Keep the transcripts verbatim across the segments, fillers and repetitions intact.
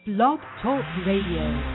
Blog Talk Radio.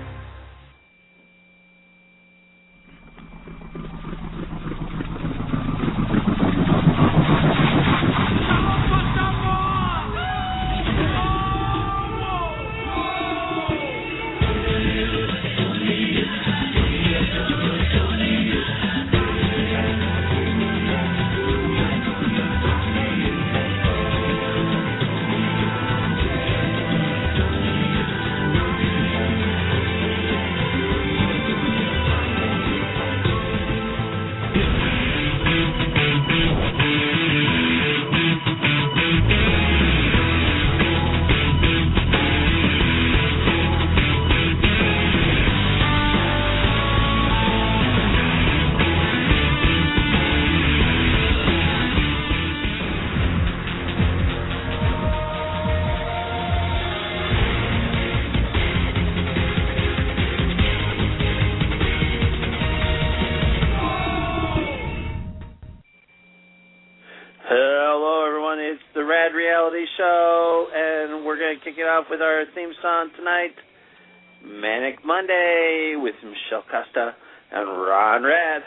Kick it off with our theme song tonight, Manic Monday, with Michelle Costa and Ron Rad.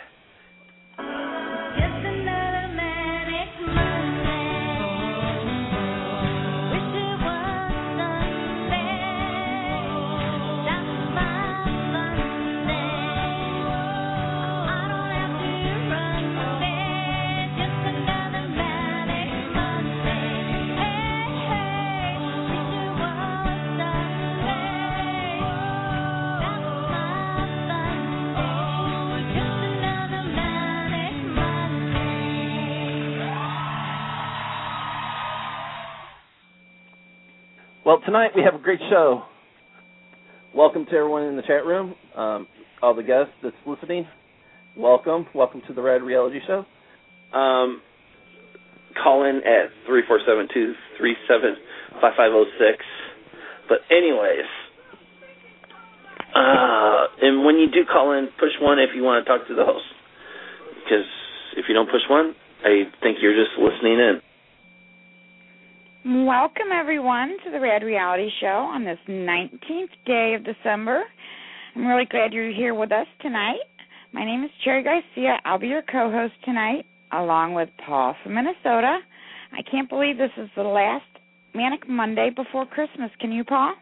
Well, tonight we have a great show. Welcome to everyone in the chat room, um, all the guests that's listening. Welcome. Welcome to the Rad Reality Show. Um, call in at three four seven, two three seven, five five zero six. But anyways, uh, and when you do call in, push one if you want to talk to the host. Because if you don't push one, I think you're just listening in. Welcome, everyone, to the Rad Reality Show on this nineteenth day of December. I'm really glad you're here with us tonight. My name is Cherry Garcia. I'll be your co-host tonight, along with Paul from Minnesota. I can't believe this is the last Manic Monday before Christmas. Can you, Paul?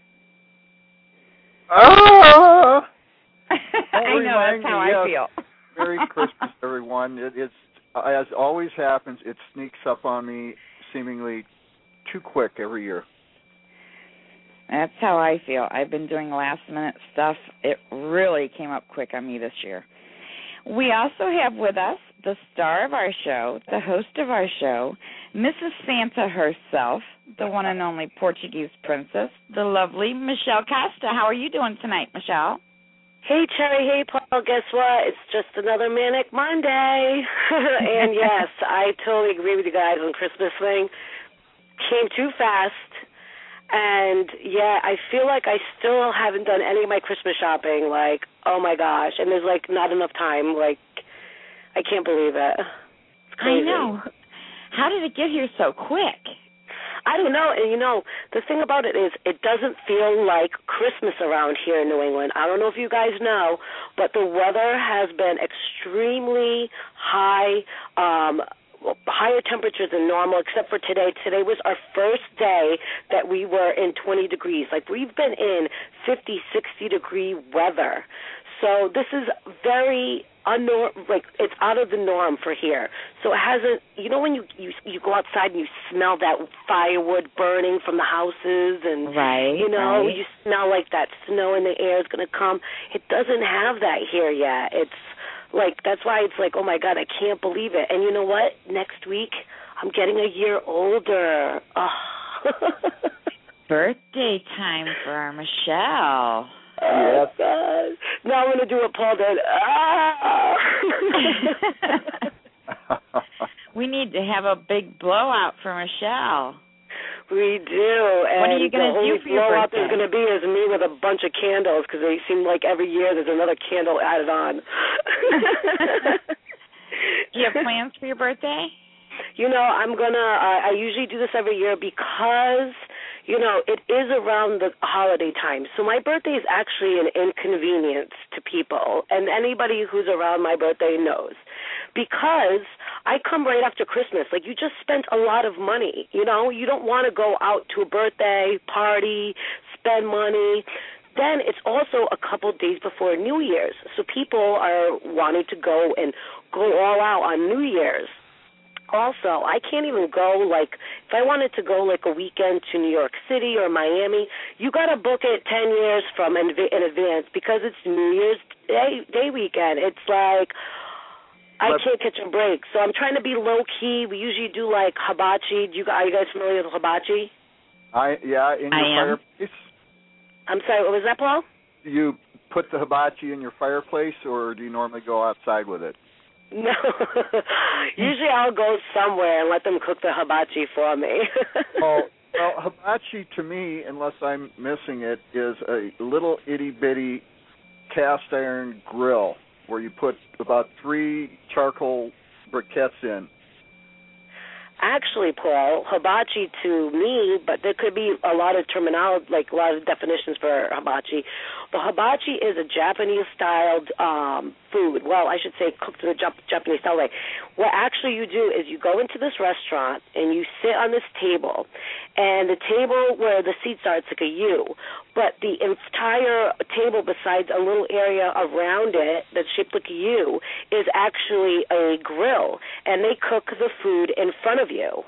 Ah! I know, that's how yes. I feel. Merry Christmas, everyone. It, it's, as always happens, it sneaks up on me seemingly too quick every year. That's how I feel. I've been doing last-minute stuff. It really came up quick on me this year. We also have with us the star of our show, the host of our show, Missus Santa herself, the one and only Portuguese princess, the lovely Michelle Costa. How are you doing tonight, Michelle? Hey, Cherry. Hey, Paul. Guess what? It's just another Manic Monday. And, yes, I totally agree with you guys on the Christmas thing. Came too fast, and yeah, I feel like I still haven't done any of my Christmas shopping. Like, oh my gosh, and there's like not enough time. Like, I can't believe it. It's crazy. I know. How did it get here so quick? I don't know. And you know, the thing about it is, it doesn't feel like Christmas around here in New England. I don't know if you guys know, but the weather has been extremely high. Um, higher temperatures than normal, except for today. Today was our first day that we were in twenty degrees. Like, we've been in fifty, sixty degree weather. So this is very unnorm, like, it's out of the norm for here. So it hasn't, you know when you, you, you go outside and you smell that firewood burning from the houses and, right, you know, right. you smell like that snow in the air is going to come. It doesn't have that here yet. It's, Like, that's why it's like, oh, my God, I can't believe it. And you know what? Next week, I'm getting a year older. Oh. Birthday time for our Michelle. Oh, yes. God. Now I'm going to do what Paul did. Ah! We need to have a big blowout for Michelle. We do. And what are you going to do for your birthday? The blowout there's going to be is me with a bunch of candles, because they seem like every year there's another candle added on. Do you have plans for your birthday? You know, I'm going to, uh, I usually do this every year because, you know, it is around the holiday time. So my birthday is actually an inconvenience to people, and anybody who's around my birthday knows. Because I come right after Christmas. Like, you just spent a lot of money, you know? You don't want to go out to a birthday party, spend money. Then it's also a couple days before New Year's. So people are wanting to go and go all out on New Year's. Also, I can't even go, like, if I wanted to go, like, a weekend to New York City or Miami, you got to book it ten years from in, in advance because it's New Year's Day, day weekend. It's like, I But, can't catch a break. So I'm trying to be low-key. We usually do, like, hibachi. Do you, are you guys familiar with hibachi? I yeah, in your I am. fireplace. I'm sorry, what was that, Paul? Do you put the hibachi in your fireplace, or do you normally go outside with it? No. Usually I'll go somewhere and let them cook the hibachi for me. Oh, well, hibachi to me, unless I'm missing it, is a little itty-bitty cast iron grill where you put about three charcoal briquettes in. Actually, Paul, hibachi to me, but there could be a lot of terminology, like a lot of definitions for hibachi. But hibachi is a Japanese-styled um, food. Well, I should say cooked in a Jap- Japanese-style way. What actually you do is you go into this restaurant and you sit on this table, and the table where the seats are, it's like a U, but the entire table besides a little area around it that's shaped like a U is actually a grill, and they cook the food in front of you.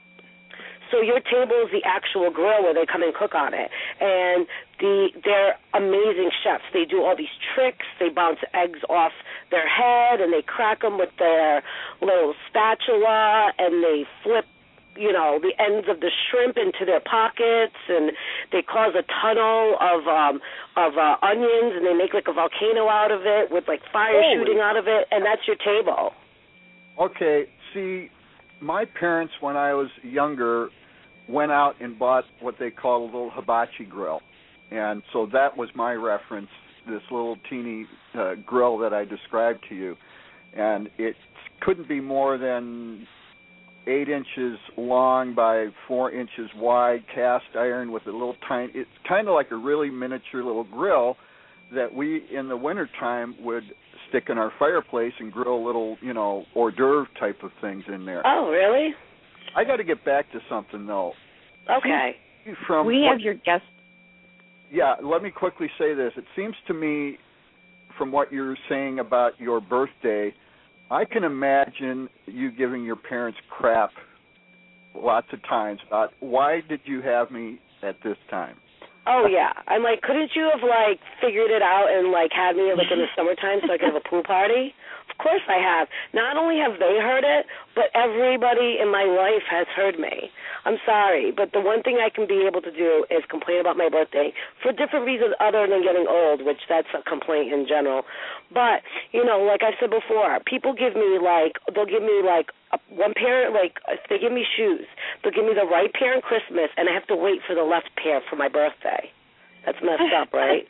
So your table is the actual grill where they come and cook on it. And the they're amazing chefs. They do all these tricks. They bounce eggs off their head, and they crack them with their little spatula, and they flip, you know, the ends of the shrimp into their pockets, and they cause a tunnel of um, of uh, onions, and they make like a volcano out of it with like fire Holy. shooting out of it, and that's your table. Okay, see, my parents, when I was younger, went out and bought what they call a little hibachi grill. And so that was my reference, this little teeny uh, grill that I described to you. And it couldn't be more than eight inches long by four inches wide, cast iron with a little tiny, it's kind of like a really miniature little grill that we, in the wintertime, would stick in our fireplace and grill little, you know, hors d'oeuvre type of things in there. Oh, really? I got to get back to something, though. Okay. From we what, have your guest. Yeah, let me quickly say this. It seems to me, from what you're saying about your birthday, I can imagine you giving your parents crap lots of times about why did you have me at this time? Oh, yeah. I'm like, couldn't you have, like, figured it out and, like, had me, like, in the summertime so I could have a pool party? Of course I have. Not only have they heard it, but everybody in my life has heard me. I'm sorry, but the one thing I can be able to do is complain about my birthday for different reasons other than getting old, which that's a complaint in general. But, you know, like I said before, people give me, like, they'll give me, like, a, one pair, like, if they give me shoes, they'll give me the right pair on Christmas, and I have to wait for the left pair for my birthday. That's messed up, right?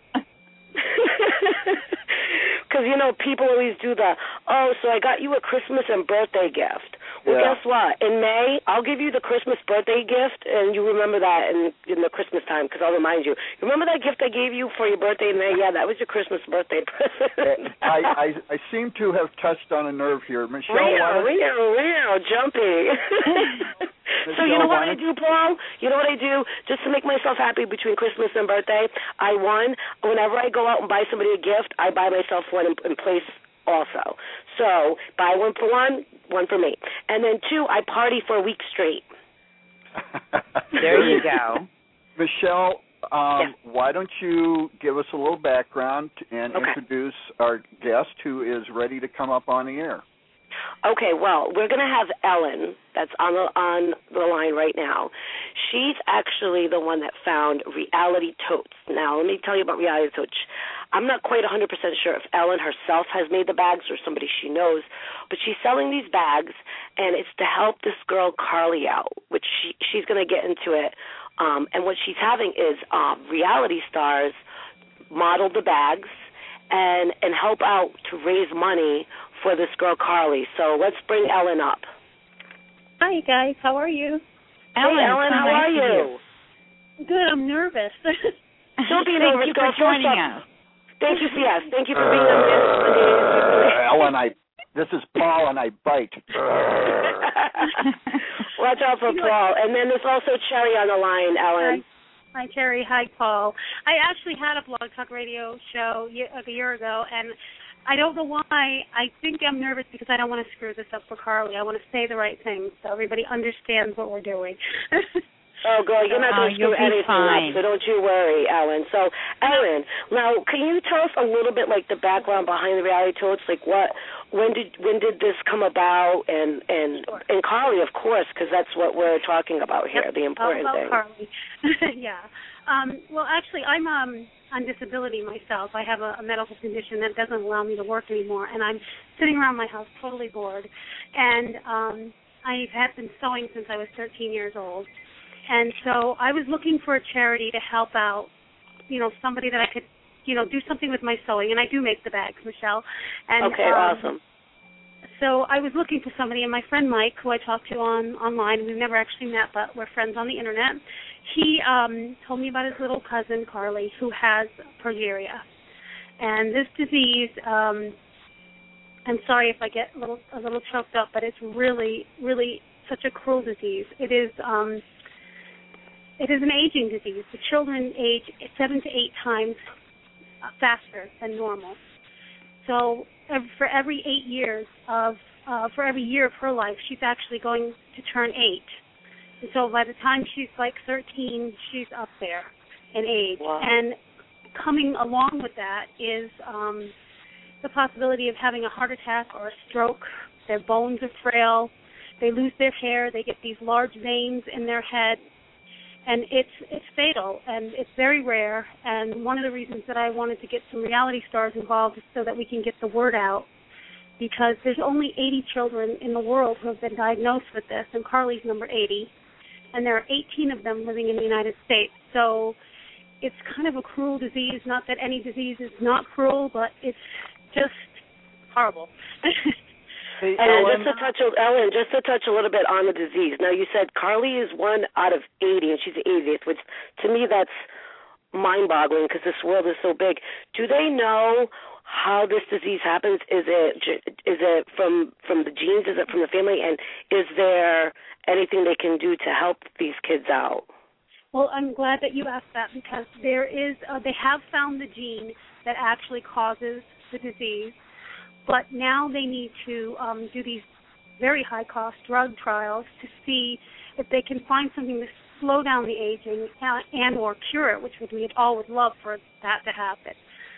Because, you know, people always do the, oh, so I got you a Christmas and birthday gift. Well, Yeah. guess what? In May, I'll give you the Christmas birthday gift, and you remember that in, in the Christmas time, because I'll remind you. Remember that gift I gave you for your birthday in May? Yeah, that was your Christmas birthday present. I, I I seem to have touched on a nerve here. Michelle, Real, why don't- real, real, jumpy. So you know what I do, Paul? You know what I do? Just to make myself happy between Christmas and birthday, I, one, whenever I go out and buy somebody a gift, I buy myself one in, in place also. So buy one for one, one for me. And then two, I party for a week straight. There you go. Michelle, um, Yeah. why don't you give us a little background and Okay. introduce our guest who is ready to come up on the air? Okay, well, we're going to have Ellen that's on the, on the line right now. She's actually the one that found Reality Totes. Now, let me tell you about Reality Totes. I'm not quite one hundred percent sure if Ellen herself has made the bags or somebody she knows, but she's selling these bags, and it's to help this girl Carly out, which she, she's going to get into it. Um, and what she's having is um, reality stars model the bags and, and help out to raise money for this girl Carly. So let's bring Ellen up. Hi guys, how are you? Hey, Ellen, so how nice are to you? Good. I'm nervous. Don't be Thank nervous, you girl. for joining First us. up, thank you, C S. Thank you for being on this. Uh, Ellen, I. This is Paul, and I bite. Watch out for Paul. And then there's also Cherry on the line, Ellen. Hi, Terry. Hi, Paul. I actually had a Blog Talk Radio show like a year ago, and I don't know why. I think I'm nervous because I don't want to screw this up for Carly. I want to say the right thing so everybody understands what we're doing. Oh, girl, you're not going to Oh, screw anything fine. up, so don't you worry, Ellen. So, Ellen, now, can you tell us a little bit, like, the background behind the reality totes? Like, what, when did when did this come about? And, and, Sure. and Carly, of course, because that's what we're talking about here, Yep. the important All about thing. Carly. Yeah. Um, well, actually, I'm um, on disability myself. I have a, a medical condition that doesn't allow me to work anymore, and I'm sitting around my house totally bored. And um, I have been sewing since I was thirteen years old. And so I was looking for a charity to help out, you know, somebody that I could, you know, do something with my sewing. And I do make the bags, Michelle. And, okay, um, awesome. So I was looking for somebody, and my friend Mike, who I talked to on online, we've never actually met, but we're friends on the Internet, he um, told me about his little cousin, Carly, who has progeria. And this disease, um, I'm sorry if I get a little, a little choked up, but it's really, really such a cruel disease. It is... Um, It is an aging disease. The children age seven to eight times faster than normal. So for every eight years of, uh, for every year of her life, she's actually going to turn eight. And so by the time she's like thirteen, she's up there in age. Wow. And coming along with that is um, the possibility of having a heart attack or a stroke. Their bones are frail. They lose their hair. They get these large veins in their head. And it's it's fatal, and it's very rare. And one of the reasons that I wanted to get some reality stars involved is so that we can get the word out, because there's only eighty children in the world who have been diagnosed with this, and Carly's number eighty, and there are eighteen of them living in the United States. So it's kind of a cruel disease. Not that any disease is not cruel, but it's just horrible. Hey, And Ellen, just to touch, a, Ellen, just to touch a little bit on the disease. Now, you said Carly is one out of eighty, and she's the eightieth, which to me that's mind-boggling because this world is so big. Do they know how this disease happens? Is it is it from from the genes? Is it from the family? And is there anything they can do to help these kids out? Well, I'm glad that you asked that, because there is uh, they have found the gene that actually causes the disease. But now they need to um, do these very high-cost drug trials to see if they can find something to slow down the aging and, and or cure it, which would, we all would love for that to happen.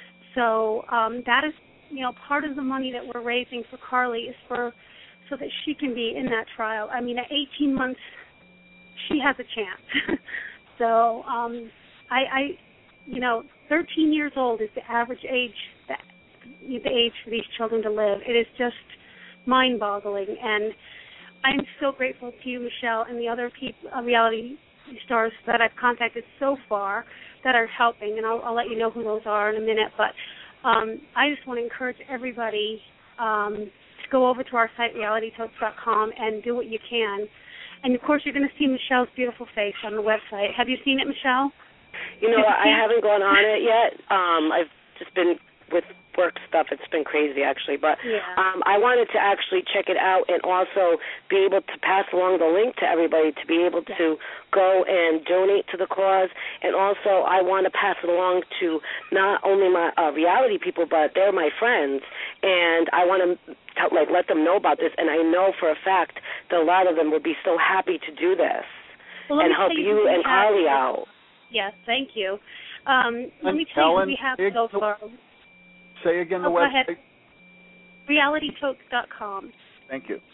So um, that is, you know, part of the money that we're raising for Carly is for so that she can be in that trial. I mean, at eighteen months, she has a chance. so um, I, I, you know, thirteen years old is the average age that. the age for these children to live. It is just mind-boggling, and I'm so grateful to you, Michelle, and the other people, uh, reality stars that I've contacted so far that are helping, and I'll, I'll let you know who those are in a minute, but um, I just want to encourage everybody um, to go over to our site, reality totes dot com, and do what you can. And, of course, you're going to see Michelle's beautiful face on the website. Have you seen it, Michelle? You know, I haven't gone on it yet. Um, I've just been with work stuff. It's been crazy, actually. But yeah. um, I wanted to actually check it out and also be able to pass along the link to everybody to be able yeah. to go and donate to the cause. And also I want to pass it along to not only my uh, reality people, but they're my friends. And I want to tell, like let them know about this. And I know for a fact that a lot of them would be so happy to do this well, and help you and Carly out. Yes, thank you. Um, let me tell Ellen, you what we have big, so far. Say again the oh, website. reality totes dot com. Thank you.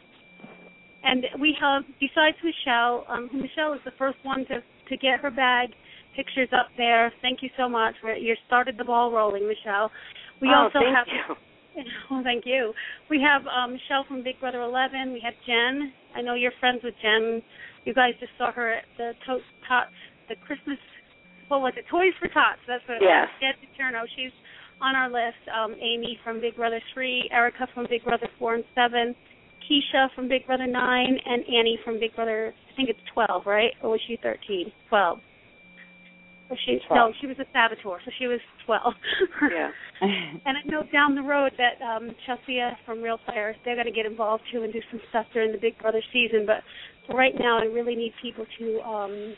And we have, besides Michelle, um, Michelle is the first one to, to get her bag pictures up there. Thank you so much. For, you started the ball rolling, Michelle. We oh, also thank have. You. Oh, thank you. We have um, Michelle from Big Brother eleven. We have Jen. I know you're friends with Jen. You guys just saw her at the to- Tots, the Christmas. What was it? Toys for Tots. That's what it yes. was. Jen Paterno. She's on our list. Um, Amy from Big Brother three, Erica from Big Brother four and seven, Keisha from Big Brother nine, and Annie from Big Brother, I think it's twelve, right? Or was she thirteen? twelve. Or she twelve. no, she was a saboteur, so she was twelve. Yeah. And I know down the road that um, Chelsea from Real Fire, they're going to get involved too and do some stuff during the Big Brother season. But for right now, I really need people to, um,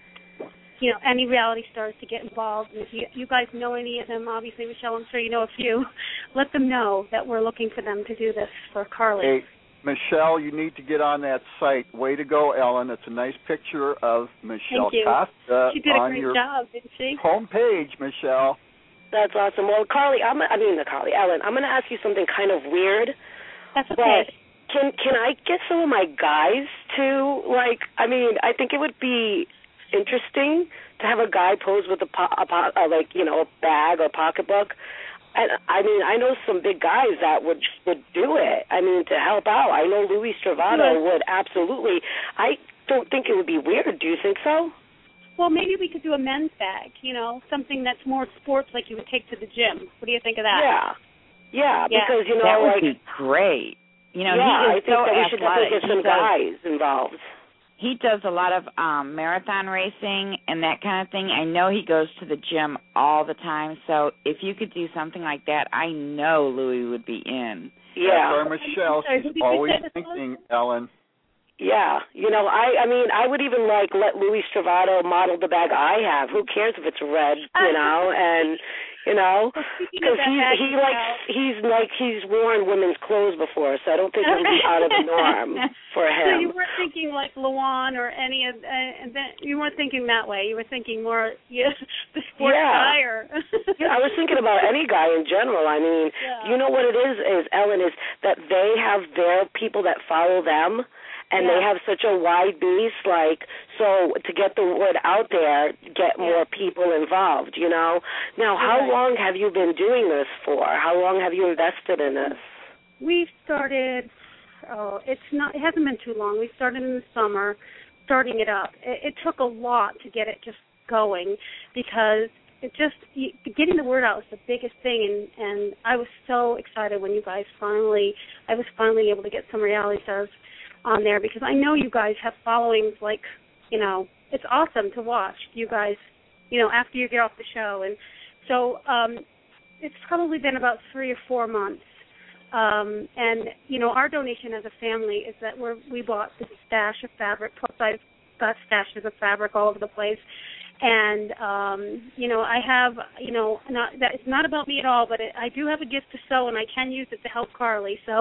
you know, any reality stars to get involved. And if you, you guys know any of them, obviously, Michelle, I'm sure you know a few. Let them know that we're looking for them to do this for Carly. Hey, Michelle, you need to get on that site. Way to go, Ellen. It's a nice picture of Michelle Thank you. Costa She did a on great your job, didn't she? homepage, Michelle. That's awesome. Well, Carly, I'm, I mean, Carly, Ellen, I'm going to ask you something kind of weird. That's okay. But can can I get some of my guys to, like, I mean, I think it would be interesting to have a guy pose with a, po- a po- uh, like, you know, a bag or pocketbook. And I mean, I know some big guys that would would do it. I mean, to help out. I know Louis Stravato would absolutely. I don't think it would be weird. Do you think so? Well, maybe we could do a men's bag, you know, something that's more sports like you would take to the gym. What do you think of that? Yeah. Yeah, Yeah. because, you know, that would like... be great. You know, yeah, he is I think so that we should definitely athletic. get some He does- guys involved. He does a lot of um, marathon racing and that kind of thing. I know he goes to the gym all the time, so if you could do something like that, I know Louis would be in. Yeah. That's our Michelle. Sorry, She's who did you always say this was? thinking, Ellen. Yeah, you know, I I mean, I would even, like, let Louis Stravato model the bag I have. Who cares if it's red, you know, and, you know, Well, speaking because of that he, bag, he Michelle- likes, he's, like, he's worn women's clothes before, so I don't think it would be out of the norm for So you him. weren't thinking like Luan or any of, uh, and then you weren't thinking that way. You were thinking more, yeah, the sports Yeah. guy or. Yeah, I was thinking about any guy in general. I mean, Yeah. you know what it is, is Ellen, is that they have their people that follow them, and Yeah. they have such a wide base, like, so to get the word out there, get Yeah. more people involved, you know? Now, how Right. long have you been doing this for? How long have you invested in this? We started. Oh, it's not. It hasn't been too long. We started in the summer, starting it up. It, it took a lot to get it just going because it just you, getting the word out was the biggest thing, and and I was so excited when you guys finally. I was finally able to get some reality stars on there because I know you guys have followings like, you know, it's awesome to watch you guys, you know, after you get off the show. And so um, it's probably been about three or four months. Um, and, you know, our donation as a family is that we're, we bought this stash of fabric, plus I've got stashes of fabric all over the place. And, um, you know, I have, you know, not that it's not about me at all, but it, I do have a gift to sew, and I can use it to help Carly. So,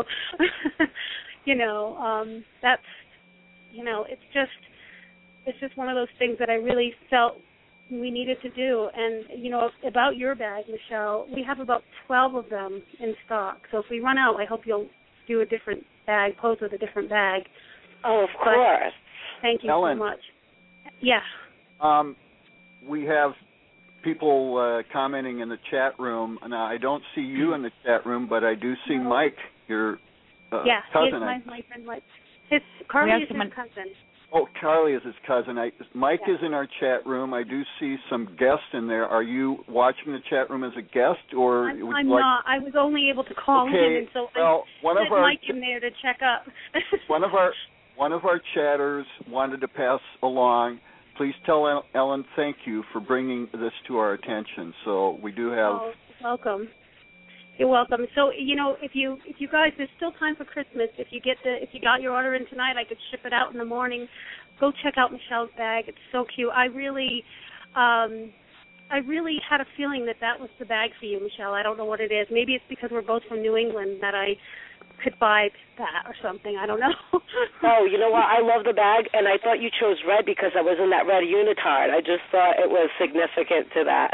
you know, um, that's, you know, it's just, it's just one of those things that I really felt we needed to do. And, you know, about your bag, Michelle, we have about twelve of them in stock. So if we run out, I hope you'll do a different bag, pose with a different bag. Oh, of But course. thank you Ellen. so much. Yeah. Um, we have people uh, commenting in the chat room. Now, I don't see you in the chat room, but I do see No. Mike, your uh, Yeah, cousin. he's my, I- my friend Mike. His Carly have is someone- his cousin. Oh, Carly is his cousin. I, Mike Yeah. is in our chat room. I do see some guests in there. Are you watching the chat room as a guest, or I'm, would I'm you like? not. I was only able to call Okay, him, and so well, one I of sent our Mike in there to check up. one of our one of our chatters wanted to pass along. Please tell El- Ellen thank you for bringing this to our attention. So we do have. Oh, welcome. You're welcome. So, you know, if you if you guys, there's still time for Christmas. If you get the if you got your order in tonight, I could ship it out in the morning. Go check out Michelle's bag. It's so cute. I really, um, I really had a feeling that that was the bag for you, Michelle. I don't know what it is. Maybe it's because we're both from New England that I could buy that or something. I don't know. Oh, you know what? I love the bag, and I thought you chose red because I was in that red unitard. I just thought it was significant to that.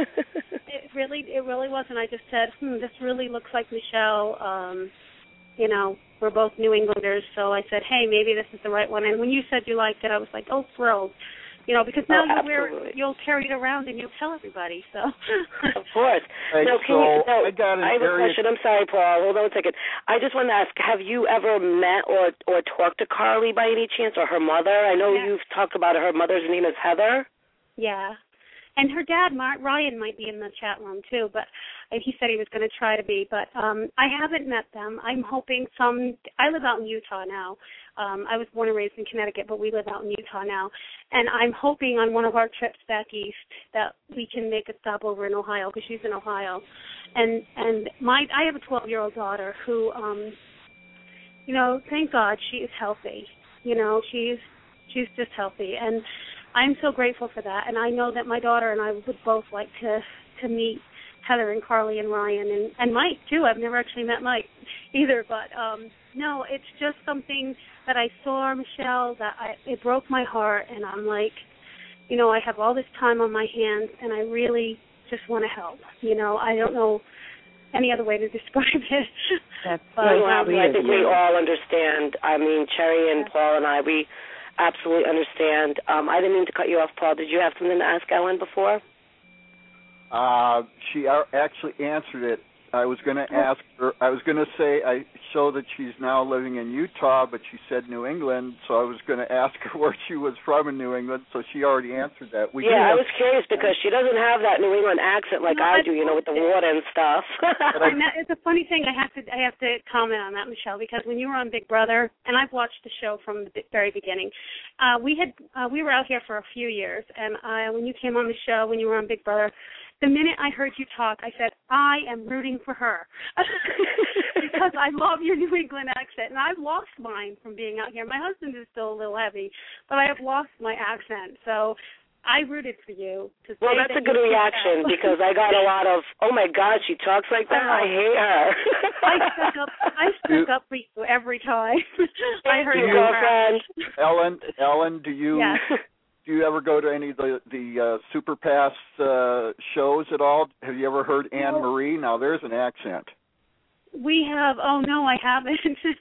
It really, it really wasn't. I just said, hmm, this really looks like Michelle. Um, you know, we're both New Englanders, so I said, hey, maybe this is the right one. And when you said you liked it, I was like, oh, thrilled. You know, because now Oh, you'll, wear, absolutely. you'll carry it around and you'll tell everybody. So. Of course. Right, no, can so you, no, I got an I have a area- question. I'm sorry, Paul. Hold on a second. I just wanted to ask, have you ever met or or talked to Carly by any chance, or her mother? I know Yeah. you've talked about her. Her mother's name is Heather. Yeah. and her dad, Mar- Ryan, might be in the chat room too, but he said he was going to try to be. But um, I haven't met them. I'm hoping some. I live out in Utah now. Um, I was born and raised in Connecticut, but we live out in Utah now. And I'm hoping on one of our trips back east that we can make a stop over in Ohio, because she's in Ohio. And and my I have a twelve-year-old daughter who, um, you know, thank God she is healthy. You know, she's she's just healthy, and I'm so grateful for that. And I know that my daughter and I would both like to to meet Heather and Carly and Ryan and, and Mike too. I've never actually met Mike either, but um, no, it's just something that I saw, Michelle, that I, it broke my heart, and I'm like, you know, I have all this time on my hands, and I really just want to help. You know, I don't know any other way to describe it. That's but, so um, sweet I of think you. we all understand. I mean, Cherry and Paul and I, we absolutely understand. Um, I didn't mean to cut you off, Paul. Did you have something to ask Ellen before? Uh, she a- actually answered it. I was going to ask her, I was going to say, I show that she's now living in Utah, but she said New England, so I was going to ask her where she was from in New England, so she already answered that. We yeah, have, I was curious because she doesn't have that New England accent like no, I do, you know, with the water and stuff. And that, it's a funny thing. I have to I have to comment on that, Michelle, because when you were on Big Brother, and I've watched the show from the very beginning, uh, we had uh, we were out here for a few years, and uh, when you came on the show, when you were on Big Brother, the minute I heard you talk, I said, I am rooting for her because I love your New England accent, and I've lost mine from being out here. My husband is still a little heavy, but I have lost my accent, so I rooted for you. To well, say that's that a good reaction because I got a lot of, oh, my God, she talks like that? I hate her. I stuck up I stuck up for you every time. I heard you, your girlfriend. Ellen, Ellen, do you... Yes. Do you ever go to any of the the uh, Super Pass uh, shows at all? Have you ever heard Anne Marie? Now there's an accent. We have. Oh no, I haven't.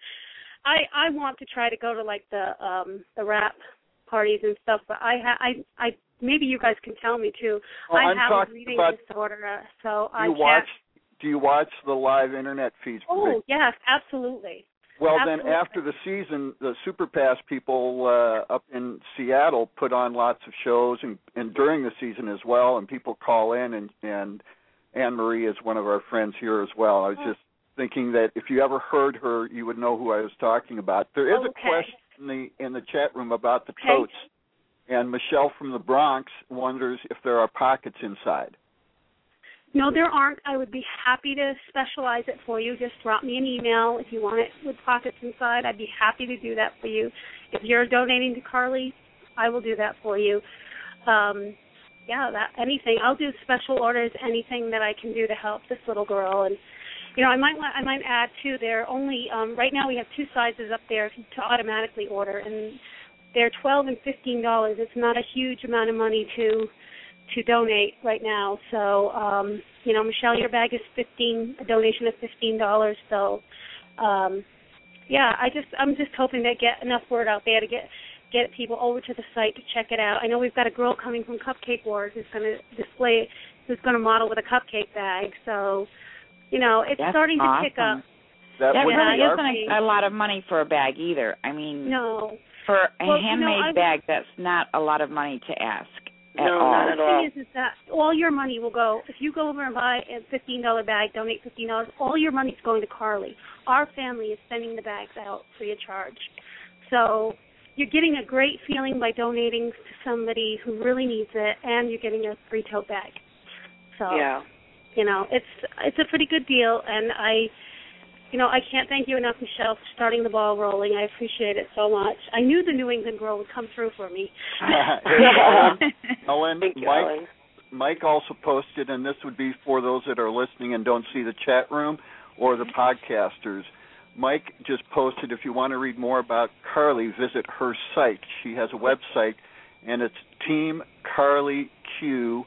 I I want to try to go to like the um the rap parties and stuff, but I ha- I I maybe you guys can tell me too. Well, I I'm have a reading about, disorder, uh, so do I you can't. watch? Do you watch the live internet feeds? Oh yes, absolutely. Well, Absolutely. then after the season, the Super Pass people uh, up in Seattle put on lots of shows, and, and during the season as well, and people call in, and, and Anne Marie is one of our friends here as well. I was oh. just thinking that if you ever heard her, you would know who I was talking about. There is okay. a question in the, in the chat room about the okay. totes, and Michelle from the Bronx wonders if there are pockets inside. No, there aren't. I would be happy to specialize it for you. Just drop me an email if you want it with pockets inside. I'd be happy to do that for you. If you're donating to Carly, I will do that for you. Um, yeah, that anything. I'll do special orders, anything that I can do to help this little girl. And you know, I might want, I might add too. There only um, right now we have two sizes up there to automatically order, and they're twelve and fifteen dollars. It's not a huge amount of money to. to donate right now. So, um, you know, Michelle, your bag is fifteen, a donation of fifteen dollars. So, um, yeah, I just, I'm just hoping to get enough word out there to get get people over to the site to check it out. I know we've got a girl coming from Cupcake Wars who's going to display, who's going to model with a cupcake bag. So, you know, it's That's starting awesome. to pick up. That That would really be our isn't a, a lot of money for a bag either. I mean, No. for a Well, you know, handmade I- bag, that's not a lot of money to ask at No, all. not at The all. thing is, is that all your money will go, if you go over and buy a fifteen dollar bag, donate fifteen dollars, all your money is going to Carly. Our family is sending the bags out free of charge. So you're getting a great feeling by donating to somebody who really needs it, and you're getting a free tote bag. So, Yeah. you know, it's it's a pretty good deal, and I, you know, I can't thank you enough, Michelle, for starting the ball rolling. I appreciate it so much. I knew the New England girl would come through for me. Ellen, Ellen, Thank you, Mike, Ellen. Mike also posted, and this would be for those that are listening and don't see the chat room or the podcasters. Mike just posted, if you want to read more about Carly, visit her site. She has a website, and it's Team Carly Q,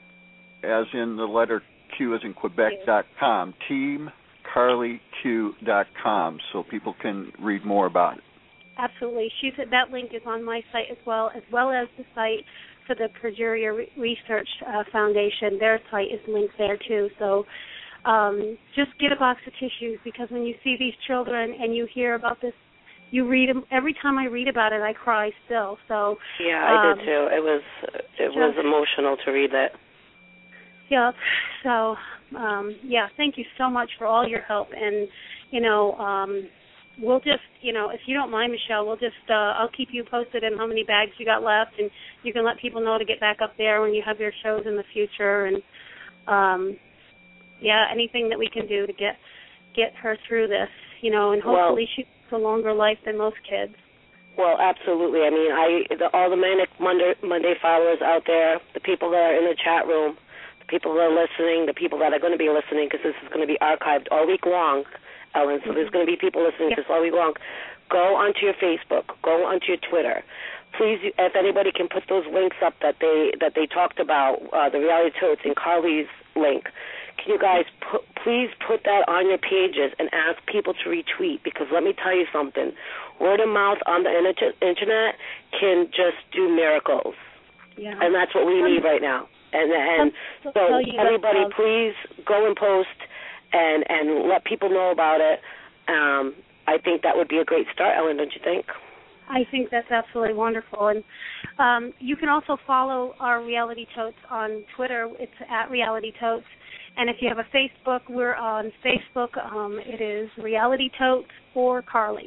as in the letter Q as in Quebec dot com. Team Carly Q dot com, so people can read more about it. Absolutely. She's, that link is on my site as well, as well as the site for the Progeria Re- Research uh, Foundation. Their site is linked there, too. So um, just get a box of tissues, because when you see these children and you hear about this, you read them every time I read about it. I cry still. So yeah, I um, did too. It was it just, was emotional to read that. Yeah. So um, yeah, thank you so much for all your help, and you know. Um, We'll just, you know, if you don't mind, Michelle, we'll just, uh, I'll keep you posted on how many bags you got left, and you can let people know to get back up there when you have your shows in the future, and, um, yeah, anything that we can do to get get her through this, you know, and hopefully well, she has a longer life than most kids. Well, absolutely. I mean, I the, all the Manic Monday, Monday followers out there, the people that are in the chat room, the people that are listening, the people that are going to be listening, because this is going to be archived all week long, Ellen, so there's going to be people listening to this all week long. Go onto your Facebook. Go onto your Twitter. Please, if anybody can put those links up that they that they talked about, uh, the Reality Totes and Carly's link, can you guys put, please put that on your pages and ask people to retweet, because let me tell you something. Word of mouth on the internet can just do miracles. Yeah. And that's what we need right now. And, and so everybody, please go and post and and let people know about it. Um, I think that would be a great start, Ellen, don't you think? I think that's absolutely wonderful. And um, you can also follow our Reality Totes on Twitter. It's at Reality Totes. And if you have a Facebook, we're on Facebook. Um, it is Reality Totes for Carly.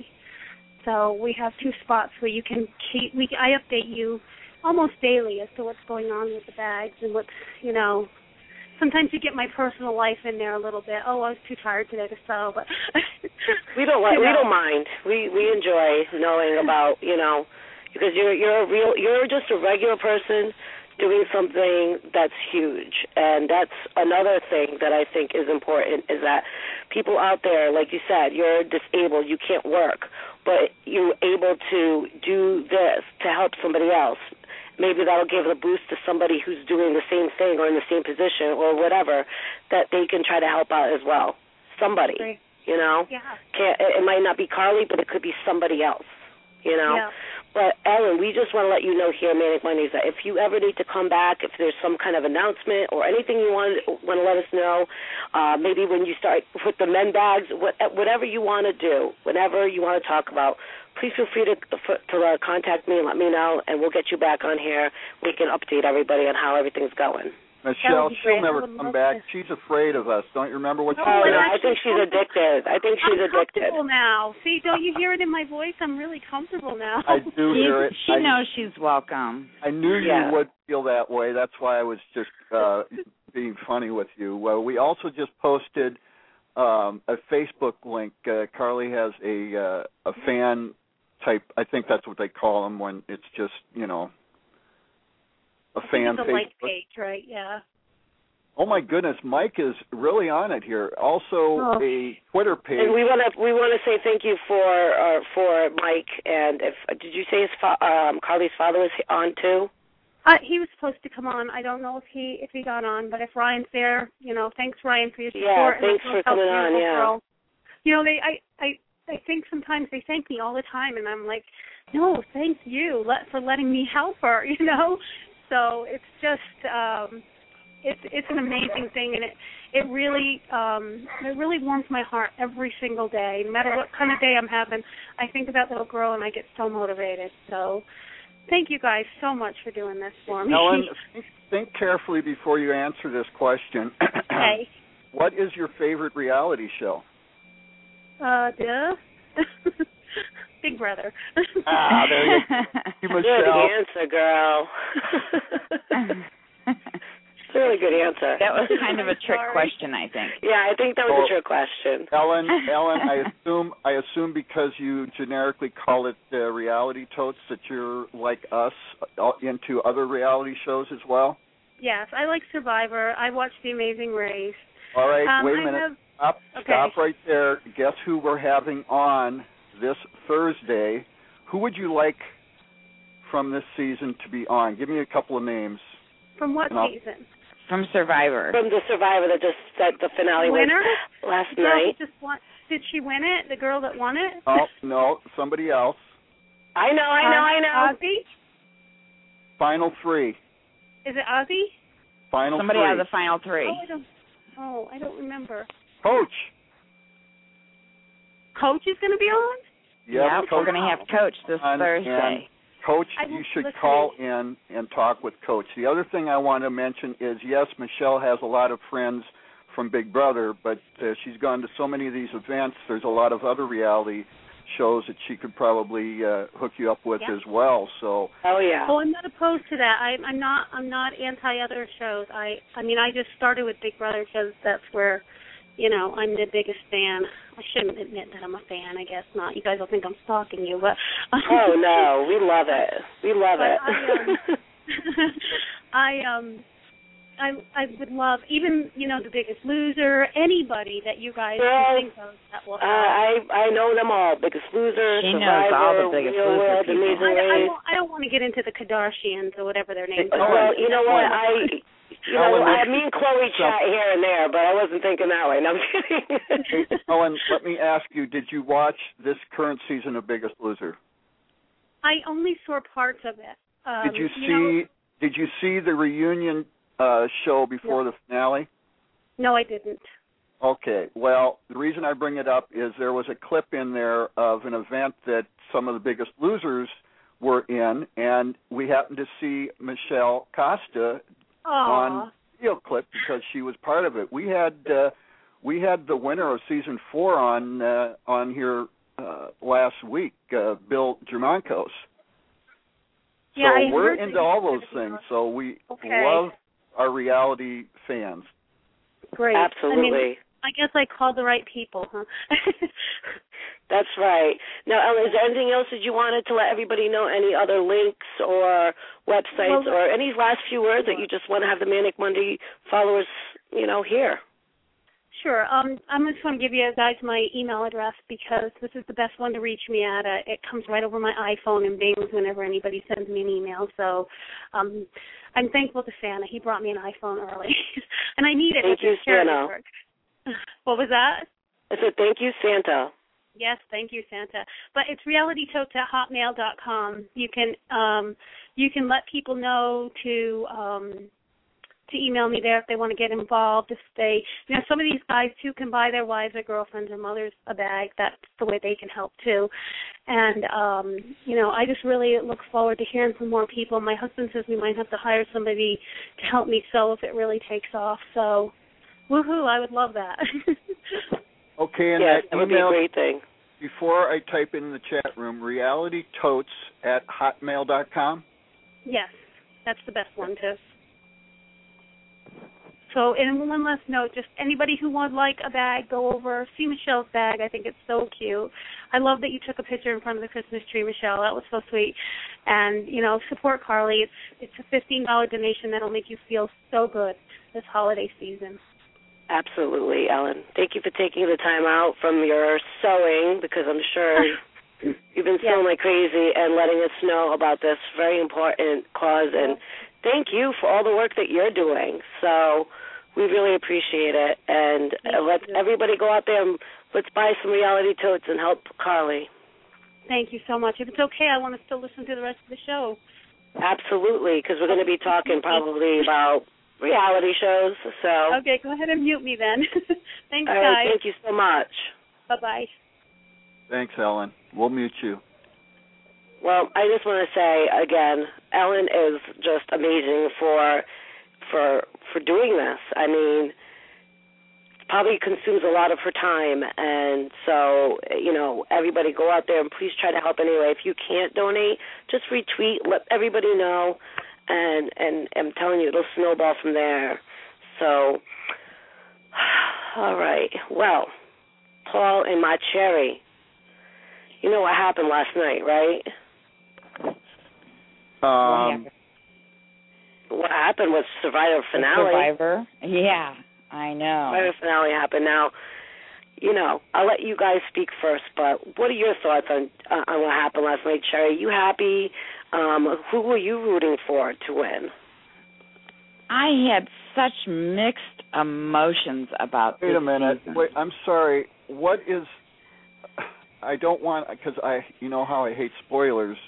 So we have two spots where you can keep, we, I update you almost daily as to what's going on with the bags and what's, you know, sometimes you get my personal life in there a little bit. Oh, I was too tired today to sew, but we don't like, you know. we don't mind. We we enjoy knowing about, you know, because you're you're a real you're just a regular person doing something that's huge, and that's another thing that I think is important is that people out there, like you said, you're disabled, you can't work, but you're able to do this to help somebody else. Maybe that'll give a boost to somebody who's doing the same thing or in the same position or whatever, that they can try to help out as well. Somebody, Great. you know. Yeah. Can't, it might not be Carly, but it could be somebody else, you know. Yeah. But, Ellen, we just want to let you know here, Manic Mondays, that if you ever need to come back, if there's some kind of announcement or anything you want, want to let us know, uh, maybe when you start with the men bags, what, whatever you want to do, whenever you want to talk about, please feel free to to uh, contact me and let me know, and we'll get you back on here. We can update everybody on how everything's going. Michelle, she'll never come back. She's afraid of us. Don't you remember what she oh, said? No, I think she's addicted. I think she's I'm addicted. comfortable now. See, don't you hear it in my voice? I'm really comfortable now. I do hear it. She I, knows she's welcome. I knew yeah. you would feel that way. That's why I was just uh, being funny with you. Well, we also just posted um, a Facebook link. Uh, Carly has a uh, a fan type. I think that's what they call them when it's just, you know, a fan it's a Facebook like page, right? Yeah. Oh my goodness, Mike is really on it here. Also, oh. a Twitter page. And we want to we want to say thank you for uh, for Mike. And if did you say his fa- um, Carly's father was on too? Uh, he was supposed to come on. I don't know if he if he got on, but if Ryan's there, you know, thanks Ryan for your support. Yeah, thanks and for coming on. Yeah. Girl. You know, they I I I think sometimes they thank me all the time, and I'm like, no, thank you let, for letting me help her. You know, so it's just. Um, It's it's an amazing thing, and it it really um, it really warms my heart every single day. No matter what kind of day I'm having, I think of that little girl, and I get so motivated. So, thank you guys so much for doing this for me. Ellen, think, think carefully before you answer this question. Okay. What is your favorite reality show? Uh, duh. Big Brother. Ah, there you go. Good answer, girl. It's a really good answer. That was kind of a trick Sorry. question, I think. Yeah, I think that was oh, a trick question. Ellen, Ellen, I assume I assume because you generically call it uh, reality totes that you're like us uh, into other reality shows as well. Yes, I like Survivor. I watch The Amazing Race. All right, um, wait a I minute. Have... Stop, okay. stop right there. Guess who we're having on this Thursday? Who would you like from this season to be on? Give me a couple of names. From what season? From Survivor. From the Survivor that just that the finale was Winner? last the girl night. That just won, did she win it? The girl that won it? Oh, no, somebody else. I know, I know, uh, I know. Ozzy? Final three. Is it Ozzy? Final Somebody three. out of the final three. Oh, I don't. Oh, I don't remember. Coach. Coach is going to be on? Yep, yep Coach we're going to have Coach this on, Thursday. Coach, I you will should listen. call in and talk with Coach. The other thing I want to mention is, yes, Michelle has a lot of friends from Big Brother, but uh, she's gone to so many of these events. There's a lot of other reality shows that she could probably uh, hook you up with yeah. as well. So. Oh yeah. Oh, I'm not opposed to that. I, I'm not. I'm not anti other shows. I. I mean, I just started with Big Brother because that's where, you know, I'm the biggest fan. I shouldn't admit that I'm a fan. I guess not. You guys will think I'm stalking you, but. Oh no, we love it. We love but it. I um. I um. I I would love even you know The Biggest Loser, anybody that you guys Well, can think of that will uh, help. I I know them all. Biggest Loser, She knows Survivor, all the Biggest Real Loser World, people. Amazing I, I, Race. don't, I don't want to get into the Kardashians or whatever their names Hey, are. Well, you know what? I you know Ellen, I mean Chloe chat here and there, but I wasn't thinking that way. No, I'm kidding. Hey, Ellen, let me ask you: did you watch this current season of Biggest Loser? I only saw parts of it. Um, Did you see? you know, did you see the reunion uh, show before No. the finale? no, I didn't. Okay. Well, the reason I bring it up is there was a clip in there of an event that some of the Biggest Losers were in, and we happened to see Michelle Costa Aww. on video clip because she was part of it. We had uh, we had the winner of season four on uh, on here uh, last week, uh, Bill Germancos. So Yeah, I we're heard that into you all said those it things. was- So we Okay. love our reality fans. Great. Absolutely. I mean, I guess I called the right people, huh? That's right. Now, Ellen, is there anything else that you wanted to let everybody know? Any other links or websites Well, or any last few words that you just want to have the Manic Monday followers, you know, hear? Sure. Um, I'm just going to give you guys my email address because this is the best one to reach me at. Uh, it comes right over my iPhone and bings whenever anybody sends me an email. So um, I'm thankful to Santa. He brought me an iPhone early, and I need it. Thank with you, this charity Santa. work. What was that? I said, thank you, Santa. Yes, thank you, Santa. But it's realitytotes at hotmail dot com. You can um, you can let people know to um, to email me there if they want to get involved. If they, you know, some of these guys too can buy their wives or girlfriends or mothers a bag. That's the way they can help too. And um, you know, I just really look forward to hearing from more people. My husband says we might have to hire somebody to help me sew if it really takes off. So, woohoo! I would love that. Okay, and Yes, that that would be a email, great thing. before I type in the chat room, realitytotes at hotmail dot com. Yes, that's the best one too. So, and one last note, just anybody who would like a bag, go over, see Michelle's bag. I think it's so cute. I love that you took a picture in front of the Christmas tree, Michelle. That was so sweet. And, you know, support Carly. It's it's a fifteen dollars donation that'll make you feel so good this holiday season. Absolutely, Ellen. Thank you for taking the time out from your sewing, because I'm sure you've been Yes. sewing like crazy, and letting us know about this very important cause. And thank you for all the work that you're doing. So we really appreciate it. And uh, let everybody go out there and let's buy some reality totes and help Carly. Thank you so much. If it's okay, I want to still listen to the rest of the show. Absolutely, because we're going to be talking probably about reality shows. So Okay, go ahead and mute me then. Thanks, all right, guys. thank you so much. Bye-bye. Thanks, Ellen. We'll mute you. Well, I just want to say again, Ellen is just amazing for for for doing this. I mean, it probably consumes a lot of her time, and so you know, everybody go out there and please try to help anyway. If you can't donate, just retweet, let everybody know, and and I'm telling you, it'll snowball from there. So, all right. Well, Paul and my cherry. You know what happened last night, right? Um, What happened was Survivor finale. Survivor. Yeah, I know. Survivor finale happened. Now, you know, I'll let you guys speak first, but what are your thoughts on uh, on what happened last night, Sherry? You happy? Um, who were you rooting for to win? I had such mixed emotions about wait this a minute. season. Wait, I'm sorry. What is? I don't want because I, you know how I hate spoilers.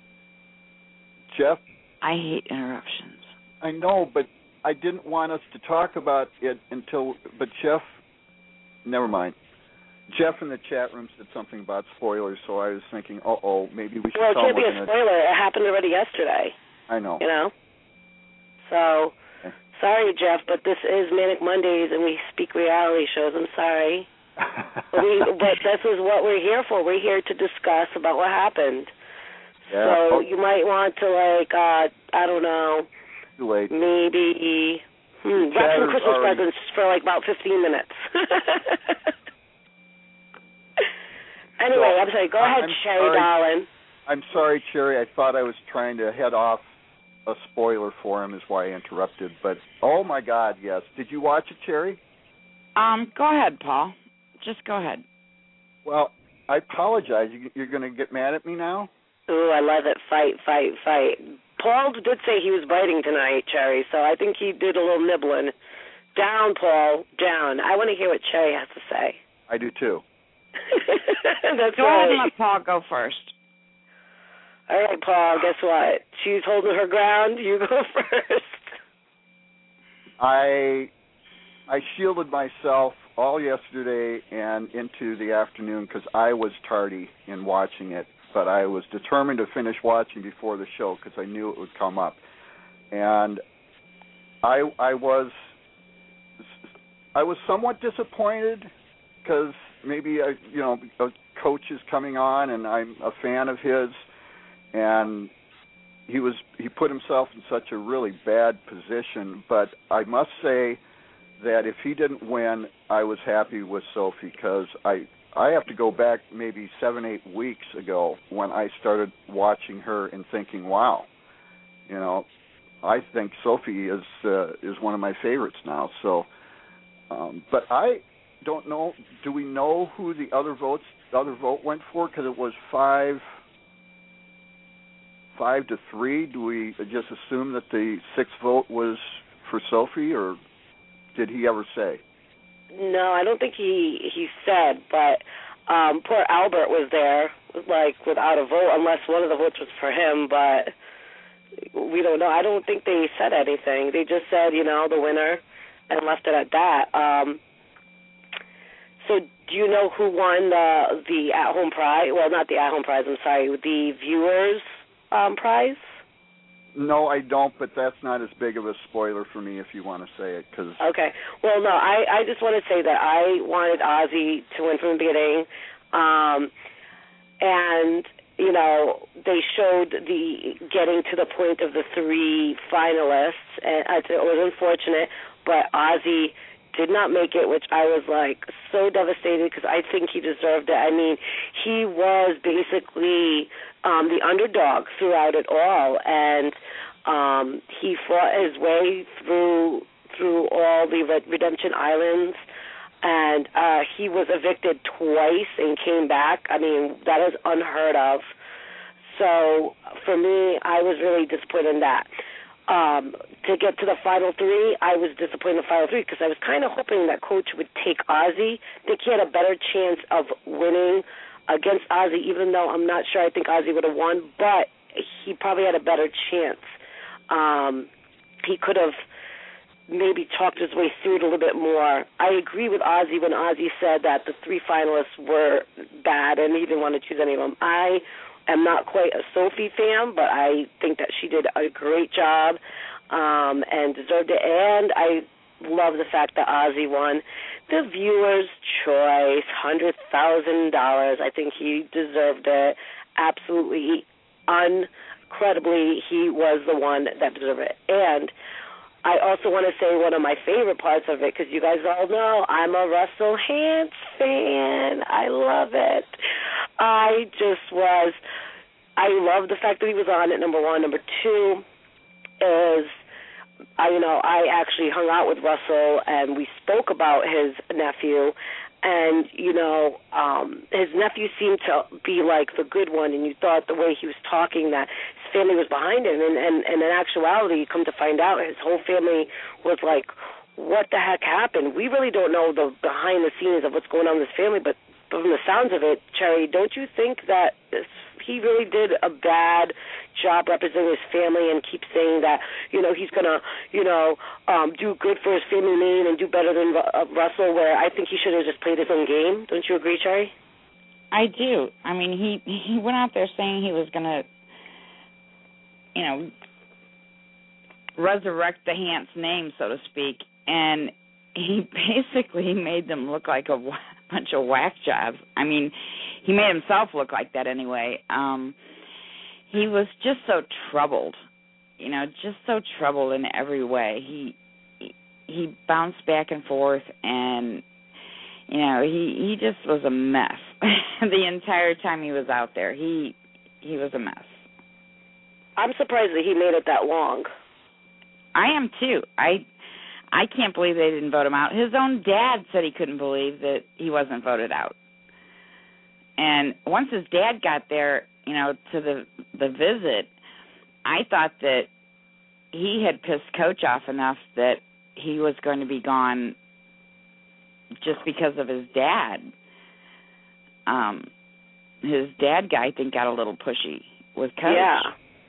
Jeff, I hate interruptions. I know, but I didn't want us to talk about it until. But Jeff, never mind. Jeff in the chat room said something about spoilers, so I was thinking, uh-oh, maybe we should well, it tell can't be a gonna... spoiler. It happened already yesterday. I know. You know? So, okay. Sorry, Jeff, but this is Manic Mondays, and we speak reality shows. I'm sorry. but, we, but this is what we're here for. We're here to discuss about what happened. Yeah. So oh. you might want to, like, uh, I don't know, Too late. maybe hmm, wrap some Christmas already... presents for, like, about fifteen minutes. Anyway, so, I'm sorry. Go ahead, I'm Cherry, sorry. darling. I'm sorry, Cherry. I thought I was trying to head off a spoiler for him is why I interrupted. But, oh, my God, yes. Did you watch it, Cherry? Um, go ahead, Paul. Just go ahead. Well, I apologize. You're going to get mad at me now? Ooh, I love it. Fight, fight, fight. Paul did say he was biting tonight, Cherry, so I think he did a little nibbling. Down, Paul, down. I want to hear what Cherry has to say. I do, too. That's go right. ahead and let Paul go first. All right, Paul, guess what? She's holding her ground. You go first. I I shielded myself all yesterday and into the afternoon because I was tardy in watching it, but I was determined to finish watching before the show because I knew it would come up. And I I was I was somewhat disappointed because maybe a, you know a coach is coming on and I'm a fan of his, and he was he put himself in such a really bad position. But I must say that if he didn't win, I was happy with Sophie because I I have to go back maybe seven eight weeks ago when I started watching her and thinking, wow, you know, I think Sophie is uh, is one of my favorites now. So, um, but I. don't know. Do we know who the other votes, the other vote went for? Because it was five, five to three. Do we just assume that the sixth vote was for Sophie, or did he ever say? No, I don't think he he said. But um, poor Albert was there, like without a vote, unless one of the votes was for him. But we don't know. I don't think they said anything. They just said, you know, the winner, and left it at that. Um, So do you know who won the the at-home prize? Well, not the at-home prize, I'm sorry, the viewers um, prize? No, I don't, but that's not as big of a spoiler for me if you want to say it. Cause... Okay. Well, no, I, I just want to say that I wanted Ozzy to win from the beginning. Um, and, you know, they showed the getting to the point of the three finalists. And it was unfortunate, but Ozzy did not make it, which I was, like, so devastated because I think he deserved it. I mean, he was basically um, the underdog throughout it all, and um, he fought his way through through all the Redemption Islands, and uh, he was evicted twice and came back. I mean, that is unheard of. So, for me, I was really disappointed in that. Um, to get to the final three, I was disappointed in the final three because I was kind of hoping that Coach would take Ozzy. I think he had a better chance of winning against Ozzy, even though I'm not sure I think Ozzy would have won, but he probably had a better chance. Um, he could have maybe talked his way through it a little bit more. I agree with Ozzy when Ozzy said that the three finalists were bad and he didn't want to choose any of them. I am not quite a Sophie fan, but I think that she did a great job um, and deserved it. And I love the fact that Ozzy won the viewer's choice, one hundred thousand dollars. I think he deserved it. Absolutely, incredibly, he was the one that deserved it. And I also want to say one of my favorite parts of it, because you guys all know I'm a Russell Hantz fan. I love it. I just was, I love the fact that he was on it, number one. Number two is, I, you know, I actually hung out with Russell, and we spoke about his nephew, and, you know, um, his nephew seemed to be, like, the good one, and you thought the way he was talking that his family was behind him, and, and, and in actuality, you come to find out his whole family was like, what the heck happened? We really don't know the behind the scenes of what's going on in this family, but from the sounds of it, Cherry, don't you think that this, he really did a bad job representing his family and keeps saying that, you know, he's going to, you know, um, do good for his family name and do better than uh, Russell, where I think he should have just played his own game. Don't you agree, Cherry? I do. I mean, he, he went out there saying he was going to, you know, resurrect the Hant's name, so to speak, and he basically made them look like a bunch of whack jobs. I mean, he made himself look like that anyway. Um, he was just so troubled, you know, just so troubled in every way. He he, he bounced back and forth, and, you know, he, he just was a mess the entire time he was out there. He he was a mess. I'm surprised that he made it that long. I am, too. I... I can't believe they didn't vote him out. His own dad said he couldn't believe that he wasn't voted out. And once his dad got there, you know, to the the visit, I thought that he had pissed Coach off enough that he was going to be gone just because of his dad. Um, his dad guy, I think, got a little pushy with Coach. Yeah.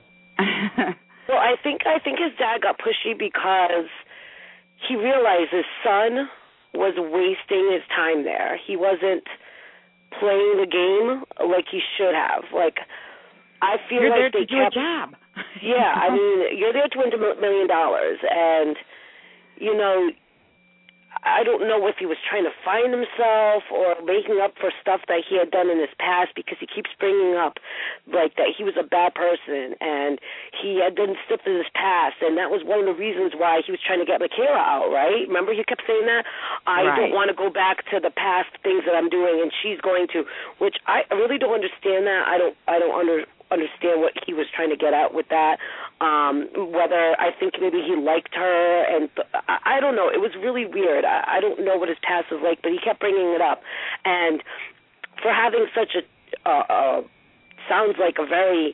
Well, I think I think his dad got pushy because he realized his son was wasting his time there. He wasn't playing the game like he should have. Like, I feel you're like there they to kept, do a job. Yeah, I mean, you're there to win a million dollars, and you know, I don't know if he was trying to find himself or making up for stuff that he had done in his past, because he keeps bringing up, like, that he was a bad person and he had done stuff in his past, and that was one of the reasons why he was trying to get Michaela out, right? Remember he kept saying that? I right. don't want to go back to the past things that I'm doing, and she's going to, which I really don't understand that. I don't, I don't under. understand what he was trying to get at with that, um, whether I think maybe he liked her, and th- I, I don't know. It was really weird. I, I don't know what his past was like, but he kept bringing it up. And for having such a, uh, uh, sounds like a very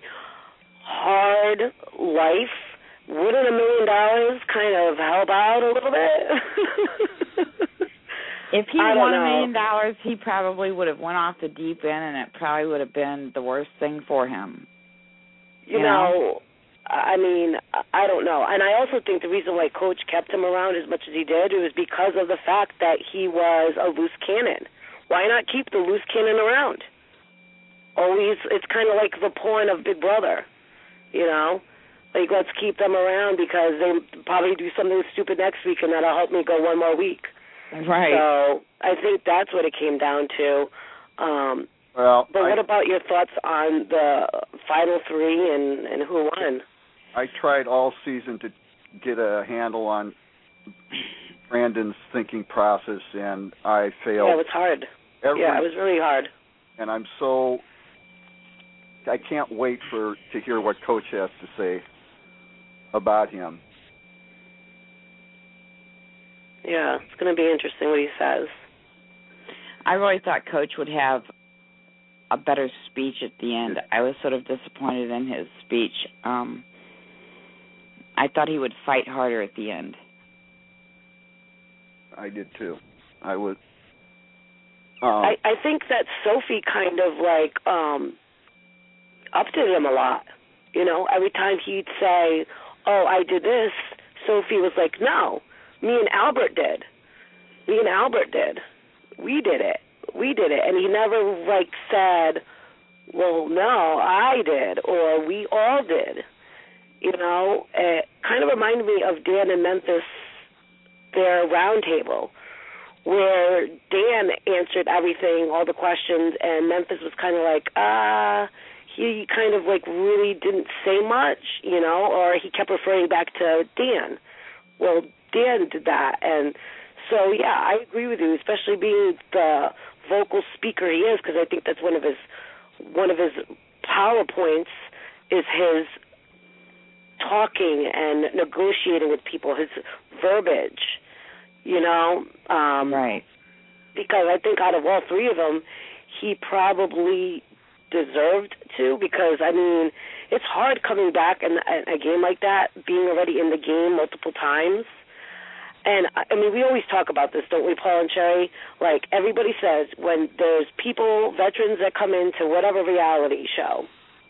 hard life, wouldn't a million dollars kind of help out a little bit? If he won a million dollars, he probably would have went off the deep end, and it probably would have been the worst thing for him. You, you know, know, I mean, I don't know. And I also think the reason why Coach kept him around as much as he did was because of the fact that he was a loose cannon. Why not keep the loose cannon around? Always, it's kind of like the point of Big Brother, you know? Like, let's keep them around because they probably do something stupid next week, and that'll help me go one more week. Right. So I think that's what it came down to. Um, well, but I, what about your thoughts on the final three and, and who won? I tried all season to get a handle on Brandon's thinking process, and I failed. Yeah, it was hard. Every, yeah, it was really hard. And I'm so I can't wait for to hear what Coach has to say about him. Yeah, it's going to be interesting what he says. I really thought Coach would have a better speech at the end. I was sort of disappointed in his speech. Um, I thought he would fight harder at the end. I did too. I would. Um, I, I think that Sophie kind of like um, upped him a lot. You know, every time he'd say, "Oh, I did this," Sophie was like, "No. Me and Albert did. Me and Albert did. We did it. We did it." And he never, like, said, "Well, no, I did," or "We all did." You know, it kind of reminded me of Dan and Memphis, their round table, where Dan answered everything, all the questions, and Memphis was kind of like, ah, he kind of, like, really didn't say much, you know, or he kept referring back to Dan. Well, Dan did that, and so yeah, I agree with you, especially being the vocal speaker he is, because I think that's one of his one of his power points is his talking and negotiating with people, his verbiage, you know. Um, right. Because I think out of all three of them, he probably deserved to, because I mean, it's hard coming back in a game like that, being already in the game multiple times. And, I mean, we always talk about this, don't we, Paul and Sherry? Like, everybody says when there's people, veterans that come into whatever reality show,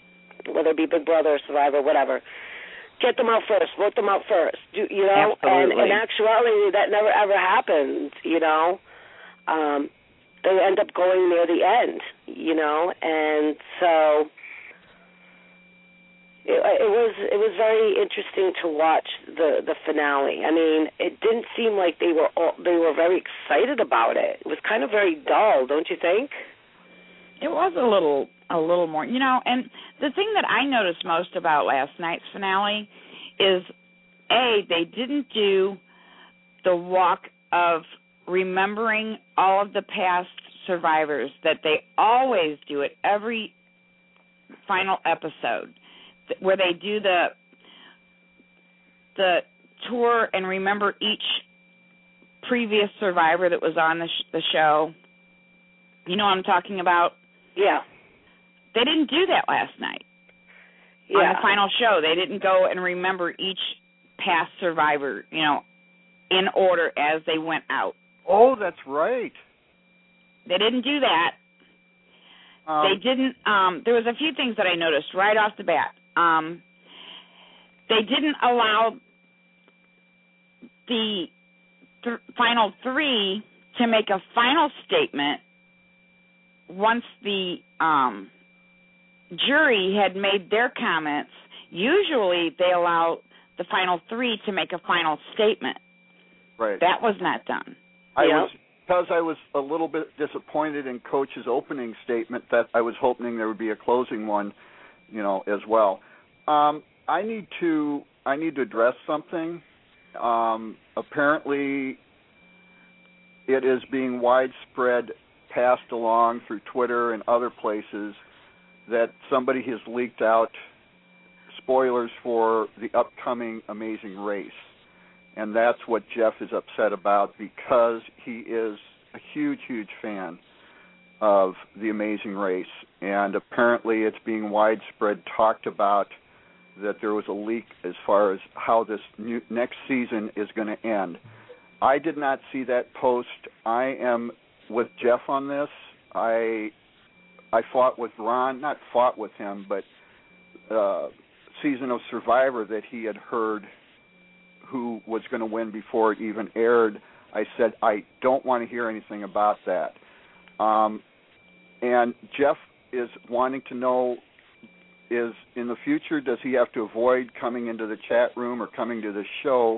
whether it be Big Brother or Survivor, whatever. Get them out first. Vote them out first. Do, you know, Absolutely. and in actuality, that never ever happens. You know, um, they end up going near the end. You know, and so it, it was it was very interesting to watch the the finale. I mean, it didn't seem like they were all, they were very excited about it. It was kind of very dull, don't you think? It was a little a little more, you know, and the thing that I noticed most about last night's finale is, A, they didn't do the walk of remembering all of the past survivors that they always do at every final episode, where they do the the tour and remember each previous survivor that was on the, sh- the show. You know what I'm talking about? Yeah. They didn't do that last night. Yeah. On the final show, they didn't go and remember each past survivor, you know, in order as they went out. Oh, that's right. They didn't do that. Um, they didn't, um, there was a few things that I noticed right off the bat. Um, they didn't allow the th- final three to make a final statement once the um, jury had made their comments. Usually they allow the final three to make a final statement. Right. That was not done. I Yeah. was because I was a little bit disappointed in Coach's opening statement that I was hoping there would be a closing one, you know, as well. Um, I need to I need to address something. Um, apparently, it is being widespread, passed along through Twitter and other places, that somebody has leaked out spoilers for the upcoming Amazing Race. And that's what Jeff is upset about, because he is a huge, huge fan of The Amazing Race. And apparently it's being widespread talked about that there was a leak as far as how this new, next season is going to end. I did not see that post. I am with Jeff on this. I I fought with Ron, not fought with him, but uh, season of Survivor that he had heard who was going to win before it even aired. I said, I don't want to hear anything about that. Um, and Jeff is wanting to know, is in the future, does he have to avoid coming into the chat room or coming to the show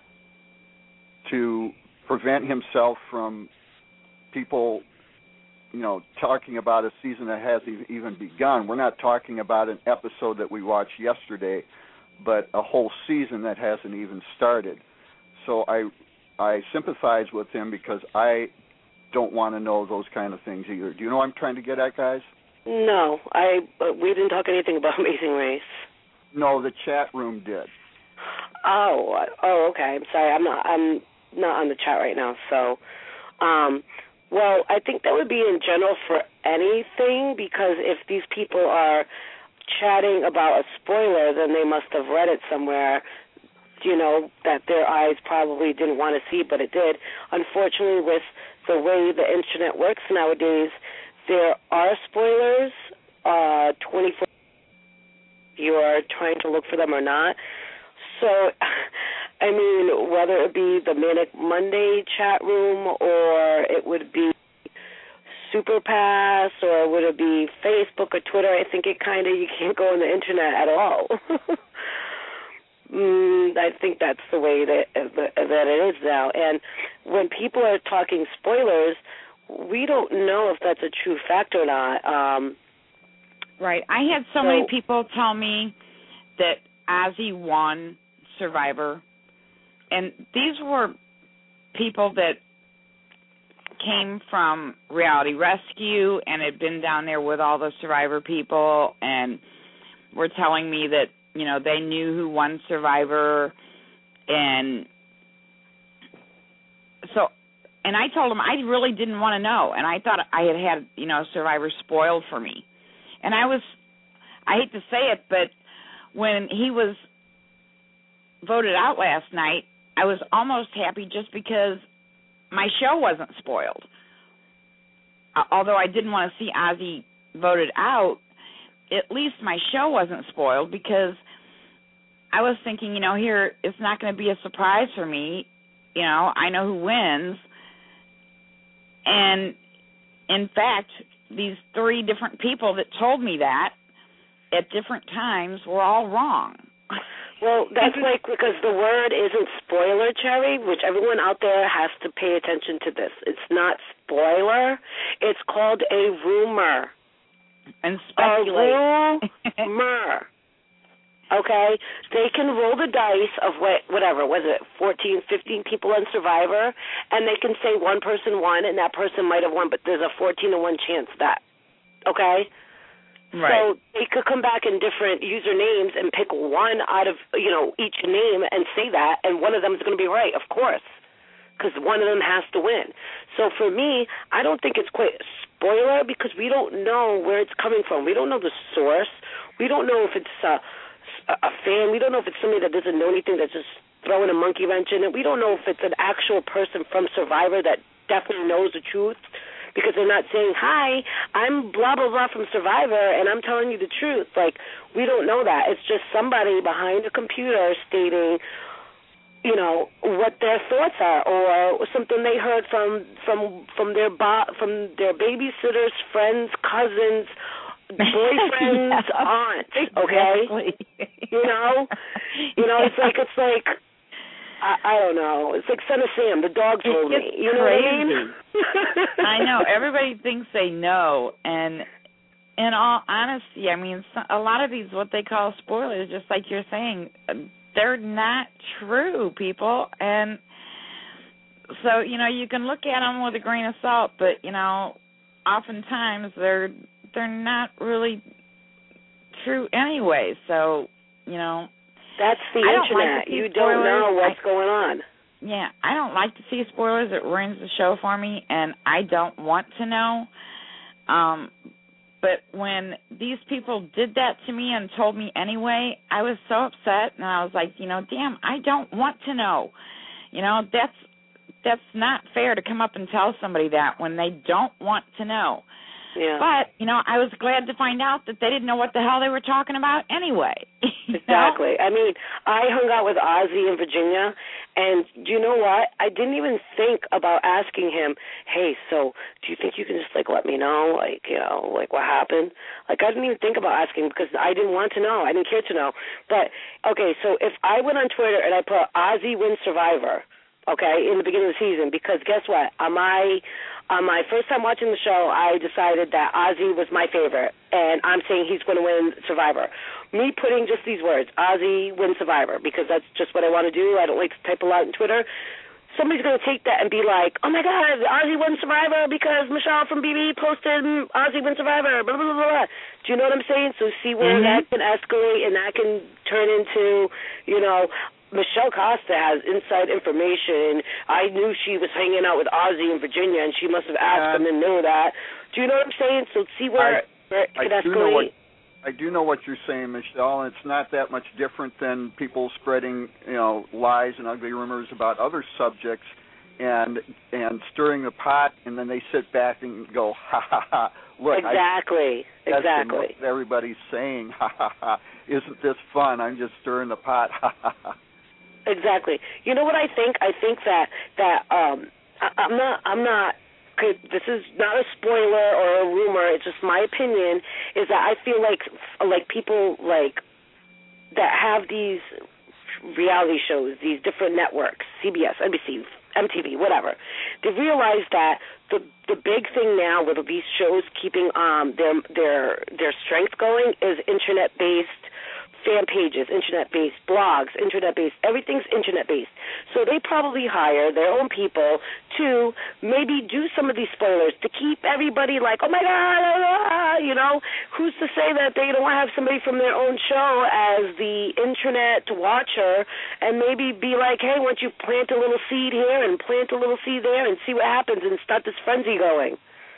to prevent himself from people, you know, talking about a season that hasn't even begun? We're not talking about an episode that we watched yesterday, but a whole season that hasn't even started. So I I sympathize with him, because I don't want to know those kind of things either. Do you know what I'm trying to get at, guys? No, I. Uh, we didn't talk anything about Amazing Race. No, the chat room did. Oh, oh, okay. I'm sorry. I'm not. I'm not on the chat right now. So, um, well, I think that would be in general for anything, because if these people are chatting about a spoiler, then they must have read it somewhere, you know, that their eyes probably didn't want to see, but it did. Unfortunately, with the way the internet works nowadays, there are spoilers uh, twenty-four you are trying to look for them or not. So, I mean, whether it be the Manic Monday chat room, or it would be Superpass, or would it be Facebook or Twitter, I think it kind of, you can't go on the internet at all. mm, I think that's the way that that it is now. And when people are talking spoilers, we don't know if that's a true fact or not. Um, right. I had so, so many people tell me that Ozzy won Survivor, and these were people that came from Reality Rescue and had been down there with all the Survivor people, and were telling me that, you know, they knew who won Survivor. And so, and I told them I really didn't want to know, and I thought I had had, you know, Survivor spoiled for me. And I was, I hate to say it, but when he was voted out last night, I was almost happy, just because my show wasn't spoiled. Although I didn't want to see Ozzy voted out, at least my show wasn't spoiled, because I was thinking, you know, here, it's not going to be a surprise for me. You know, I know who wins. And, in fact, these three different people that told me that at different times were all wrong. Well, that's like, because the word isn't spoiler, Cherry, which everyone out there has to pay attention to this. It's not spoiler. It's called a rumor. And speculate. A rumor. Okay? They can roll the dice of what, whatever, was it fourteen, fifteen people on Survivor, and they can say one person won and that person might have won, but there's a fourteen to one chance that, okay? Right. So they could come back in different usernames and pick one out of, you know, each name and say that, and one of them is going to be right, of course, because one of them has to win. So for me, I don't think it's quite a spoiler, because we don't know where it's coming from. We don't know the source. We don't know if it's a, a fan. We don't know if it's somebody that doesn't know anything, that's just throwing a monkey wrench in it. We don't know if it's an actual person from Survivor that definitely knows the truth, because they're not saying, hi, I'm blah, blah, blah from Survivor, and I'm telling you the truth. Like, we don't know that. It's just somebody behind a computer stating, you know, what their thoughts are, or something they heard from from from their bo- from their babysitters, friends, cousins, boyfriends, yeah, aunts, okay? Exactly. You know? You know, it's like, it's like, I, I don't know. It's like Son of Sam, the dog told me. You know crazy. what I mean? I know. Everybody thinks they know, and in all honesty, I mean, a lot of these, what they call spoilers, just like you're saying, they're not true, people. And so, you know, you can look at them with a grain of salt, but, you know, oftentimes they're they're not really true anyway. So, you know. That's the I don't internet. like to see you spoilers. don't know what's I, going on. Yeah, I don't like to see spoilers. It ruins the show for me, and I don't want to know. Um, but when these people did that to me and told me anyway, I was so upset, and I was like, you know, damn, I don't want to know. You know, that's that's not fair to come up and tell somebody that when they don't want to know. Yeah. But, you know, I was glad to find out that they didn't know what the hell they were talking about anyway. Exactly. Know? I mean, I hung out with Ozzy in Virginia, and do you know what? I didn't even think about asking him, hey, so do you think you can just, like, let me know, like, you know, like, what happened? Like, I didn't even think about asking because I didn't want to know. I didn't care to know. But, okay, so if I went on Twitter and I put Ozzy wins Survivor, okay, in the beginning of the season, because guess what? On my on my first time watching the show, I decided that Ozzy was my favorite, and I'm saying he's going to win Survivor. Me putting just these words, Ozzy wins Survivor, because that's just what I want to do. I don't like to type a lot on Twitter. Somebody's going to take that and be like, oh, my God, Ozzy won Survivor because Michelle from B B posted Ozzy win Survivor, blah, blah, blah, blah. Do you know what I'm saying? So see where mm-hmm. that can escalate, and that can turn into, you know, Michelle Costa has inside information. I knew she was hanging out with Ozzy in Virginia, and she must have asked uh, him and knew that. Do you know what I'm saying? So see where, I, where it could I escalate. Do know what, I do know what you're saying, Michelle, and it's not that much different than people spreading, you know, lies and ugly rumors about other subjects and and stirring the pot, and then they sit back and go, ha, ha, ha. Look, exactly, I, exactly. What everybody's saying, ha, ha, ha. Isn't this fun? I'm just stirring the pot, ha, ha, ha. Exactly. You know what I think? I think that that um, I, I'm not. I'm not. This is not a spoiler or a rumor. It's just my opinion. Is that I feel like like people like that have these reality shows, these different networks, C B S, N B C, M T V, whatever. They realize that the the big thing now with these shows keeping um their their their strength going is internet based. Fan pages, internet-based blogs, internet-based, everything's internet-based. So they probably hire their own people to maybe do some of these spoilers to keep everybody like, oh, my God, you know. Who's to say that they don't have somebody from their own show as the internet watcher and maybe be like, hey, why don't you plant a little seed here and plant a little seed there and see what happens and start this frenzy going.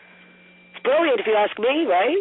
It's brilliant if you ask me, right?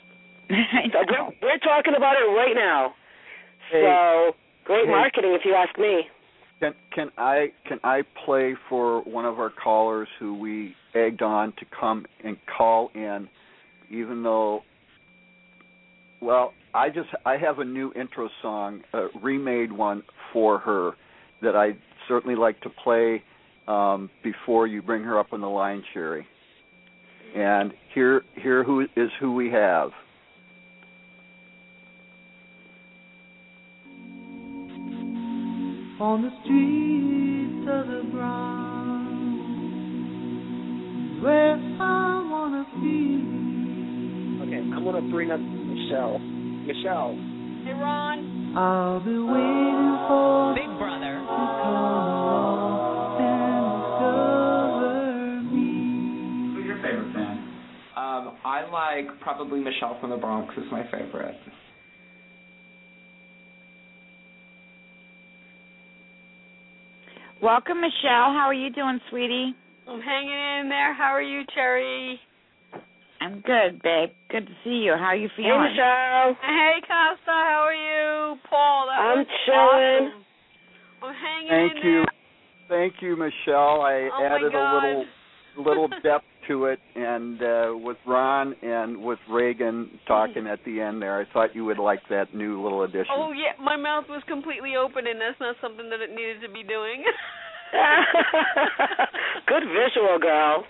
So we're, we're talking about it right now. Hey, so great hey, marketing, if you ask me. Can can I can I play for one of our callers who we egged on to come and call in, even though Well, I just I have a new intro song, a remade one for her that I'd certainly like to play um, before you bring her up on the line, Sherry. And here here who is who we have. On the streets of the Bronx, where I wanna be. Okay, I'm gonna bring up Michelle. Michelle. Hey, Ron. I'll be waiting for Big Brother to come along and discover me. Who's your favorite fan? Um, I like probably Michelle from the Bronx is my favorite. Welcome, Michelle. How are you doing, sweetie? I'm hanging in there. How are you, Terry? I'm good, babe. Good to see you. How are you Hey, feeling? Michelle. Hey, Costa. How are you? Paul, that I'm was chilling. awesome. I'm hanging Thank in you. there. Thank you, Michelle. I Oh, my added a God. little little depth to it, and uh, with Ron and with Reagan talking at the end there, I thought you would like that new little addition. Oh, yeah. My mouth was completely open, and that's not something that it needed to be doing. Good visual, girl.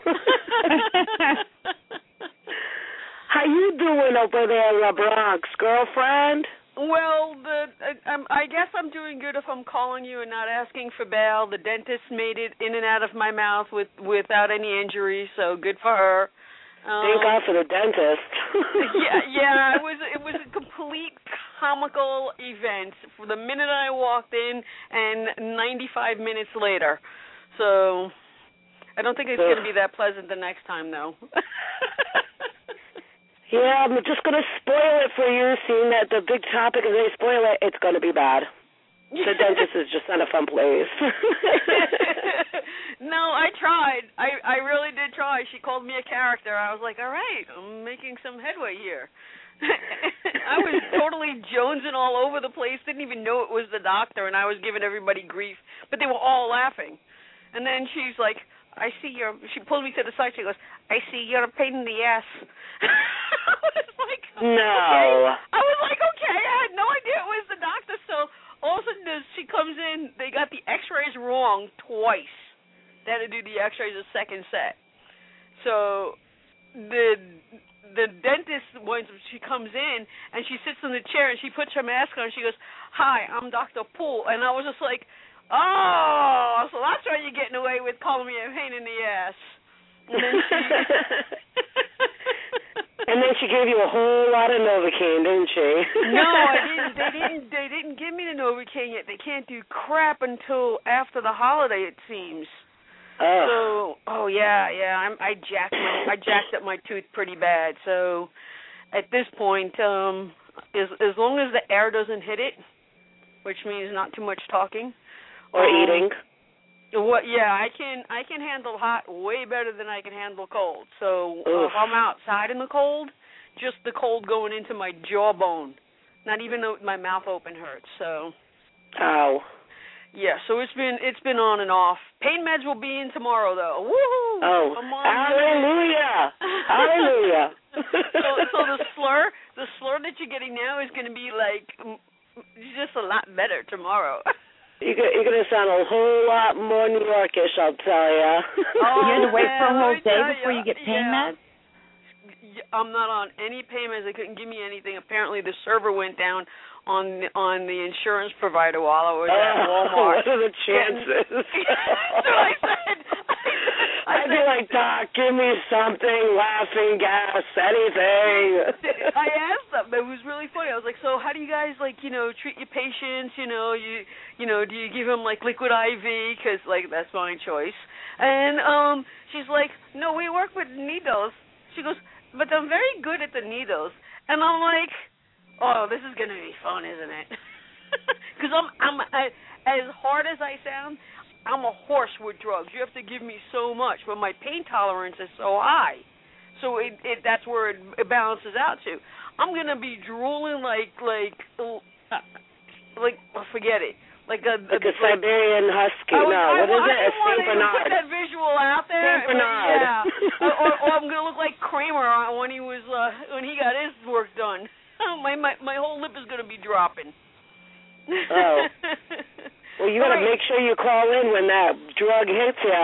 How you doing over there in the Bronx, girlfriend? Well, the uh, um, I guess I'm doing good if I'm calling you and not asking for bail. The dentist made it in and out of my mouth with without any injury, so good for her. Um, Thank God for the dentist. yeah, yeah, it was it was a complete comical event from the minute I walked in and ninety-five minutes later. So I don't think it's going to be that pleasant the next time, though. Yeah, I'm just going to spoil it for you, seeing that the big topic is they spoil it, it's going to be bad. The dentist is just not a fun place. No, I tried. I, I really did try. She called me a character. I was like, all right, I'm making some headway here. I was totally jonesing all over the place, didn't even know it was the doctor, and I was giving everybody grief, but they were all laughing. And then she's like, I see you're, she pulled me to the side, she goes, I see you're a pain in the ass. I was like, no. Okay. I was like, okay, I had no idea it was the doctor, so all of a sudden she comes in, they got the x-rays wrong twice. They had to do the x-rays a second set. So the the dentist, once she comes in, and she sits in the chair, and she puts her mask on, and she goes, hi, I'm Doctor Poole. And I was just like, oh, so that's why you're getting away with calling me a pain in the ass. And then she... And then she gave you a whole lot of Novocaine, didn't she? No, I didn't. They didn't. They didn't give me the Novocaine yet. They can't do crap until after the holiday, it seems. Oh. So, oh yeah, yeah. I'm, I jacked my, I jacked up my tooth pretty bad. So, at this point, um, as as long as the air doesn't hit it, which means not too much talking or um, eating. What? Yeah, I can I can handle hot way better than I can handle cold. So uh, if I'm outside in the cold, just the cold going into my jawbone, not even though my mouth open hurts. So. Ow. Yeah, so it's been it's been on and off. Pain meds will be in tomorrow though. Woohoo! Oh, hallelujah! Hallelujah! so, so the slur, the slur that you're getting now is going to be like just a lot better tomorrow. You're going to sound a whole lot more New Yorkish, I'll tell you. Oh, you had to wait for a whole day before you, you get pain yeah. meds? I'm not on any pain meds. They couldn't give me anything. Apparently the server went down on the, on the insurance provider while I was oh, at Walmart. What are the chances? That's what I said. I'd be like, Doc, give me something, laughing gas, anything. I asked them. It was really funny. I was like, so how do you guys, like, you know, treat your patients? You know, you you know, do you give them, like, liquid I V? Because, like, that's my choice. And um, she's like, no, we work with needles. She goes, but I'm very good at the needles. And I'm like, oh, this is going to be fun, isn't it? Because I'm, I'm I, as hard as I sound, I'm a horse with drugs. You have to give me so much, but my pain tolerance is so high. So it, it that's where it, it balances out to. I'm gonna be drooling like like like oh, forget it. Like a, like a, a Siberian like, husky. I was, no, I, what is I, it? I A Saint Bernard. Put that visual out there. Saint Bernard. Yeah. or, or, or I'm gonna look like Kramer when he was uh, when he got his work done. I'm my my my whole lip is gonna be dropping. Oh. Well, you gotta right. make sure you call in when that drug hits you.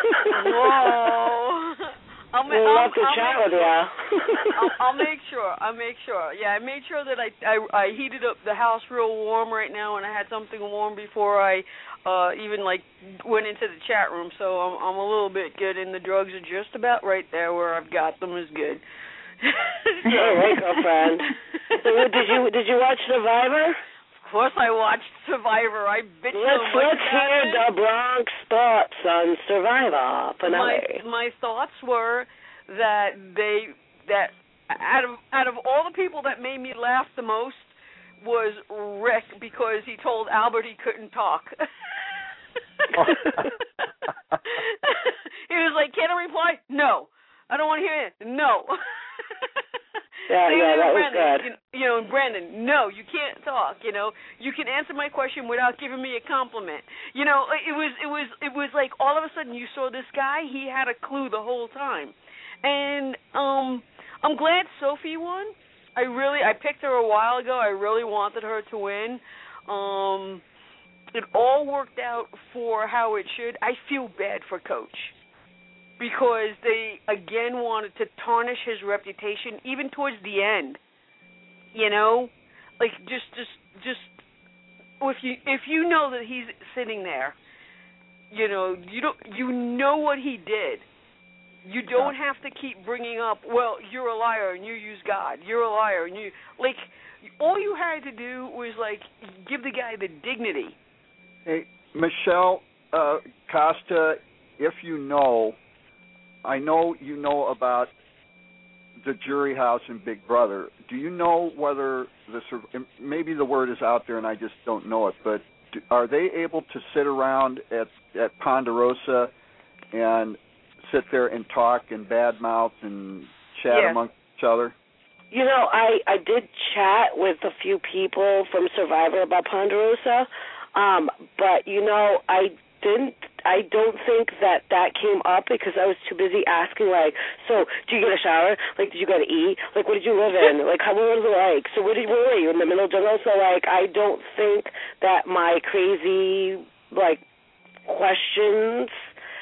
Whoa. I'll ma- we'll I'll, love to I'll chat with sure. you. I'll, I'll make sure. I'll make sure. Yeah, I made sure that I, I I heated up the house real warm right now, and I had something warm before I uh even like went into the chat room. So I'm I'm a little bit good, and the drugs are just about right there where I've got them is good. So. All right, girlfriend. So did you did you watch Survivor? Of course, I watched Survivor. I bitched let's, so much Let's hear it. the Bronx thoughts on Survivor. My my thoughts were that they that out of out of all the people that made me laugh the most was Rick, because he told Albert he couldn't talk. He was like, "Can I reply? No. I don't want to hear it. No." Yeah, so, yeah, you know, that Brandon, was good. You, you know, Brandon, no, you can't talk. You know, you can answer my question without giving me a compliment. You know, it was, it was, it was like all of a sudden you saw this guy. He had a clue the whole time, and um, I'm glad Sophie won. I really, I picked her a while ago. I really wanted her to win. Um, it all worked out for how it should. I feel bad for Coach, because they, again, wanted to tarnish his reputation, even towards the end. You know? Like, just, just, just, if you, if you know that he's sitting there, you know, you don't, you know what he did. You don't have to keep bringing up, well, you're a liar and you use God. You're a liar and you, like, all you had to do was, like, give the guy the dignity. Hey, Michelle uh, Costa, if you know, I know you know about the jury house in Big Brother. Do you know whether the maybe the word is out there and I just don't know it, but do, are they able to sit around at at Ponderosa and sit there and talk and badmouth and chat yeah. amongst each other? You know, I I did chat with a few people from Survivor about Ponderosa, um, but you know, I didn't. I don't think that that came up because I was too busy asking, like, so, do you get a shower? Like, did you go to eat? Like, what did you live in? Like, how what was it like? So, what did where were you in the middle of jungle? So, like, I don't think that my crazy, like, questions,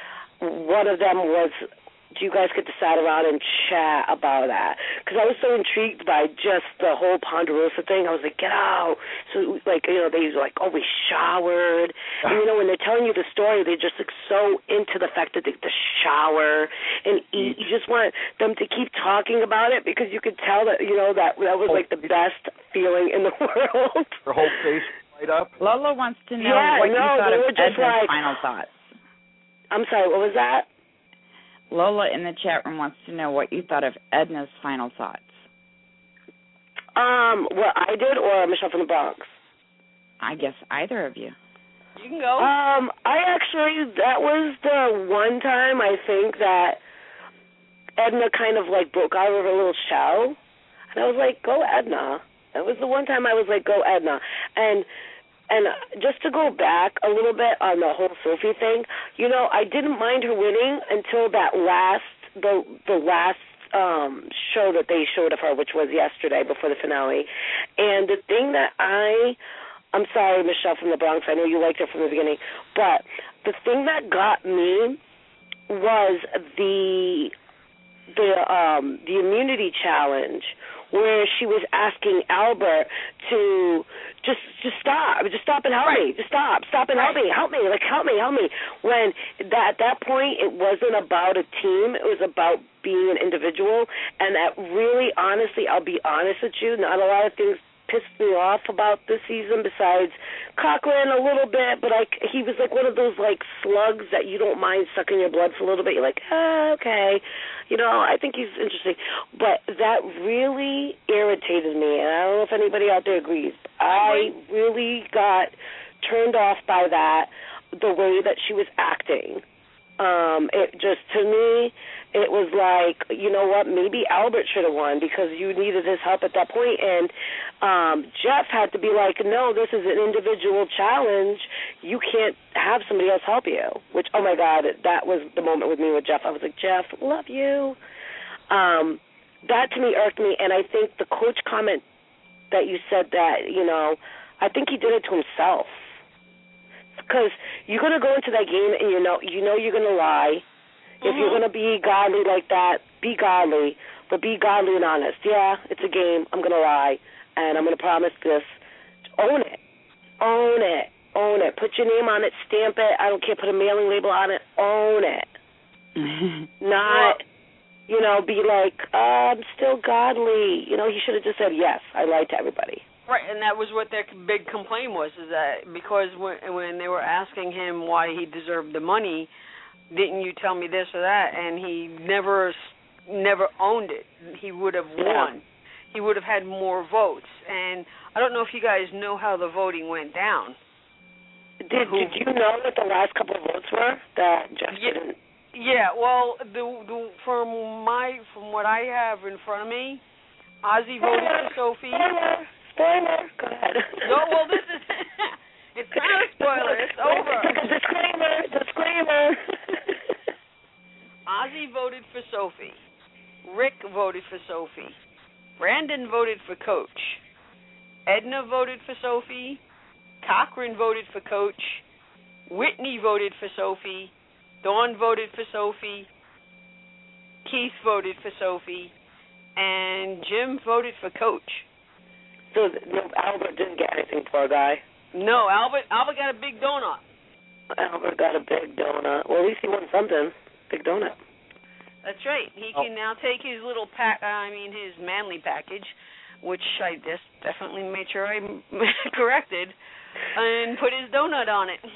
one of them was, do you guys get to sit around and chat about that? Because I was so intrigued by just the whole Ponderosa thing. I was like, get out. So, like, you know, they were like, oh, we showered. And, you know, when they're telling you the story, they're just, like, so into the fact that they get to shower and eat. You just want them to keep talking about it because you could tell that, you know, that that was, like, the best feeling in the world. Her whole face light up. Lola wants to know yeah, what no, you thought of Edna's like, final thoughts. I'm sorry, what was that? Lola in the chat room wants to know what you thought of Edna's final thoughts. Um, what I did or Michelle from the Bronx? I guess either of you. You can go. Um, I actually, that was the one time I think that Edna kind of like broke out of her little shell. And I was like, go Edna. That was the one time I was like, go Edna. And And just to go back a little bit on the whole Sophie thing, you know, I didn't mind her winning until that last, the the last um, show that they showed of her, which was yesterday before the finale. And the thing that I, I'm sorry, Michelle from the Bronx, I know you liked her from the beginning, but the thing that got me was the the um, the immunity challenge, where she was asking Albert to just just stop, just stop and help right. me, just stop, stop and right. help me, help me, like help me, help me. When that, at that point it wasn't about a team, it was about being an individual, and that really, honestly, I'll be honest with you, not a lot of things pissed me off about this season besides Cochran a little bit, but like he was like one of those like slugs that you don't mind sucking your blood for a little bit. You're like, ah, okay, you know, I think he's interesting, but that really irritated me, and I don't know if anybody out there agrees. I really got turned off by that, the way that she was acting. Um, it just, to me, it was like, you know what, maybe Albert should have won because you needed his help at that point. And um, Jeff had to be like, no, this is an individual challenge. You can't have somebody else help you, which, oh, my God, that was the moment with me with Jeff. I was like, Jeff, love you. Um, that, to me, irked me. And I think the coach comment that you said that, you know, I think he did it to himself. Because you're going to go into that game and you know you know you're going to lie. Mm-hmm. If you're going to be godly like that, be godly, but be godly and honest. Yeah, it's a game. I'm going to lie, and I'm going to promise this. Own it. Own it. Own it. Put your name on it. Stamp it. I don't care. Put a mailing label on it. Own it. Not, you know, be like, oh, I'm still godly. You know, he should have just said, yes, I lied to everybody. Right, and that was what their big complaint was, is that because when, when they were asking him why he deserved the money, didn't you tell me this or that? And he never never owned it. He would have won. Yeah. He would have had more votes. And I don't know if you guys know how the voting went down. Did, did you know what the last couple of votes were that Jeff yeah, didn't? Yeah, well, the, the from my from what I have in front of me, Ozzy voted for Sophie. Spoiler, spoiler. Go ahead. No, well, this is it's not a spoiler. It's over. Disclaimer, disclaimer. Ozzy voted for Sophie. Rick voted for Sophie. Brandon voted for Coach. Edna voted for Sophie. Cochran voted for Coach. Whitney voted for Sophie. Dawn voted for Sophie. Keith voted for Sophie. And Jim voted for Coach. So no, Albert didn't get anything, poor guy. No, Albert Albert got a big donut. Albert got a big donut. Well, at least he won something. Big donut. That's right. He can now take his little pack, uh, I mean his manly package, which I just definitely made sure I corrected, and put his donut on it.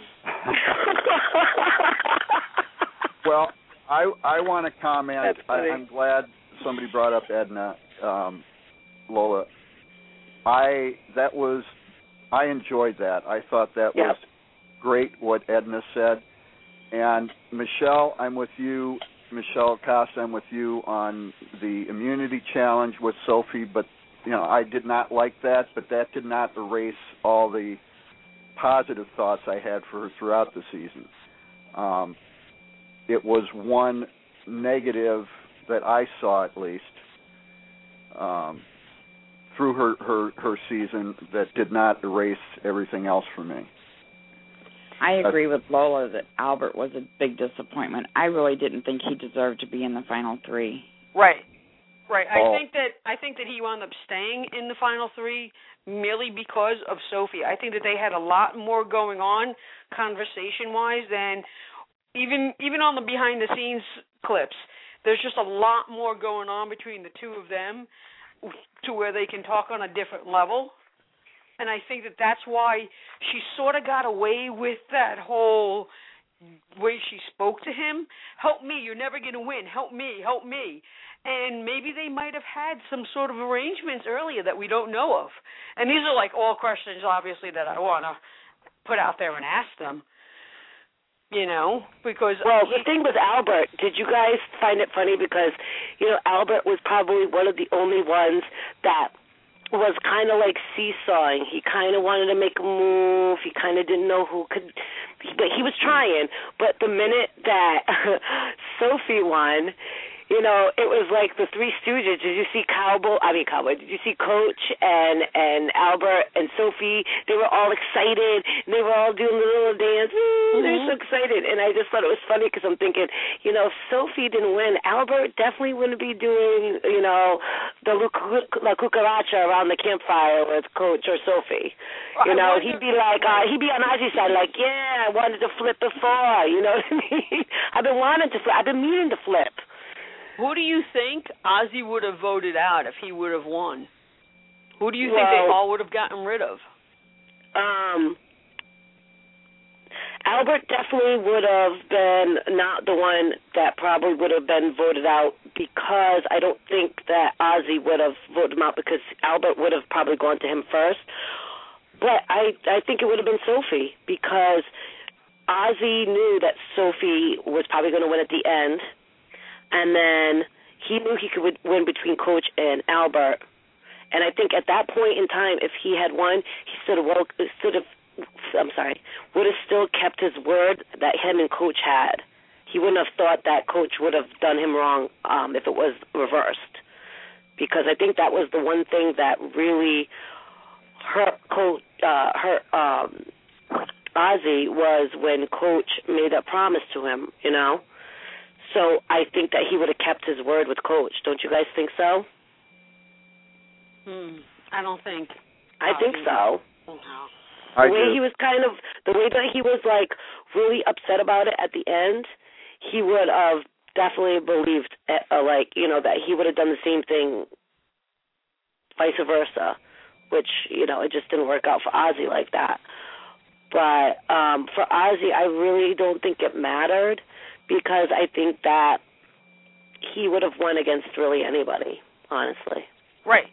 Well, I I want to comment. I, I'm glad somebody brought up Edna, um, Lola. I that was I enjoyed that. I thought that yep. was great what Edna said. And Michelle, I'm with you. Michelle Costa, I'm with you on the immunity challenge with Sophie. But you know, I did not like that. But that did not erase all the positive thoughts I had for her throughout the season. Um, it was one negative that I saw, at least, um, through her, her, her season that did not erase everything else for me. I agree with Lola that Albert was a big disappointment. I really didn't think he deserved to be in the final three. Right. Right. I Oh. think that I think that he wound up staying in the final three merely because of Sophie. I think that they had a lot more going on conversation-wise than even even on the behind-the-scenes clips. There's just a lot more going on between the two of them to where they can talk on a different level. And I think that that's why she sort of got away with that whole way she spoke to him. Help me, you're never going to win. Help me, help me. And maybe they might have had some sort of arrangements earlier that we don't know of. And these are like all questions, obviously, that I want to put out there and ask them. You know, because... Well, he, the thing with Albert, did you guys find it funny? Because, you know, Albert was probably one of the only ones that was kind of like seesawing. He kind of wanted to make a move. He kind of didn't know who could... But he was trying. But the minute that Sophie won... You know, it was like the Three Stooges. Did you see Cowboy? I mean, Cowboy. Did you see Coach and and Albert and Sophie? They were all excited. And they were all doing the little dance. Ooh, mm-hmm. They're so excited. And I just thought it was funny because I'm thinking, you know, if Sophie didn't win, Albert definitely wouldn't be doing, you know, the La Cucaracha around the campfire with Coach or Sophie. You know, he'd be like, uh, he'd be on Ozzy's side, like, yeah, I wanted to flip before. You know what I mean? I've been wanting to flip. I've been meaning to flip. Who do you think Ozzy would have voted out if he would have won? Who do you well, think they all would have gotten rid of? Um, Albert definitely would have been not the one that probably would have been voted out because I don't think that Ozzy would have voted him out because Albert would have probably gone to him first. But I, I think it would have been Sophie because Ozzy knew that Sophie was probably going to win at the end. And then he knew he could win between Coach and Albert. And I think at that point in time, if he had won, he stood have, stood have I'm sorry, would have still kept his word that him and Coach had. He wouldn't have thought that Coach would have done him wrong um, if it was reversed. Because I think that was the one thing that really hurt Coach, uh, hurt um, Ozzy was when Coach made that promise to him, you know? So I think that he would have kept his word with Coach. Don't you guys think so? Hmm. I don't think. I think so. No. I The way do. he was kind of, the way that he was, like, really upset about it at the end, he would have definitely believed, uh, like, you know, that he would have done the same thing, vice versa, which, you know, it just didn't work out for Ozzy like that. But um, for Ozzy, I really don't think it mattered because I think that he would have won against really anybody, honestly. Right.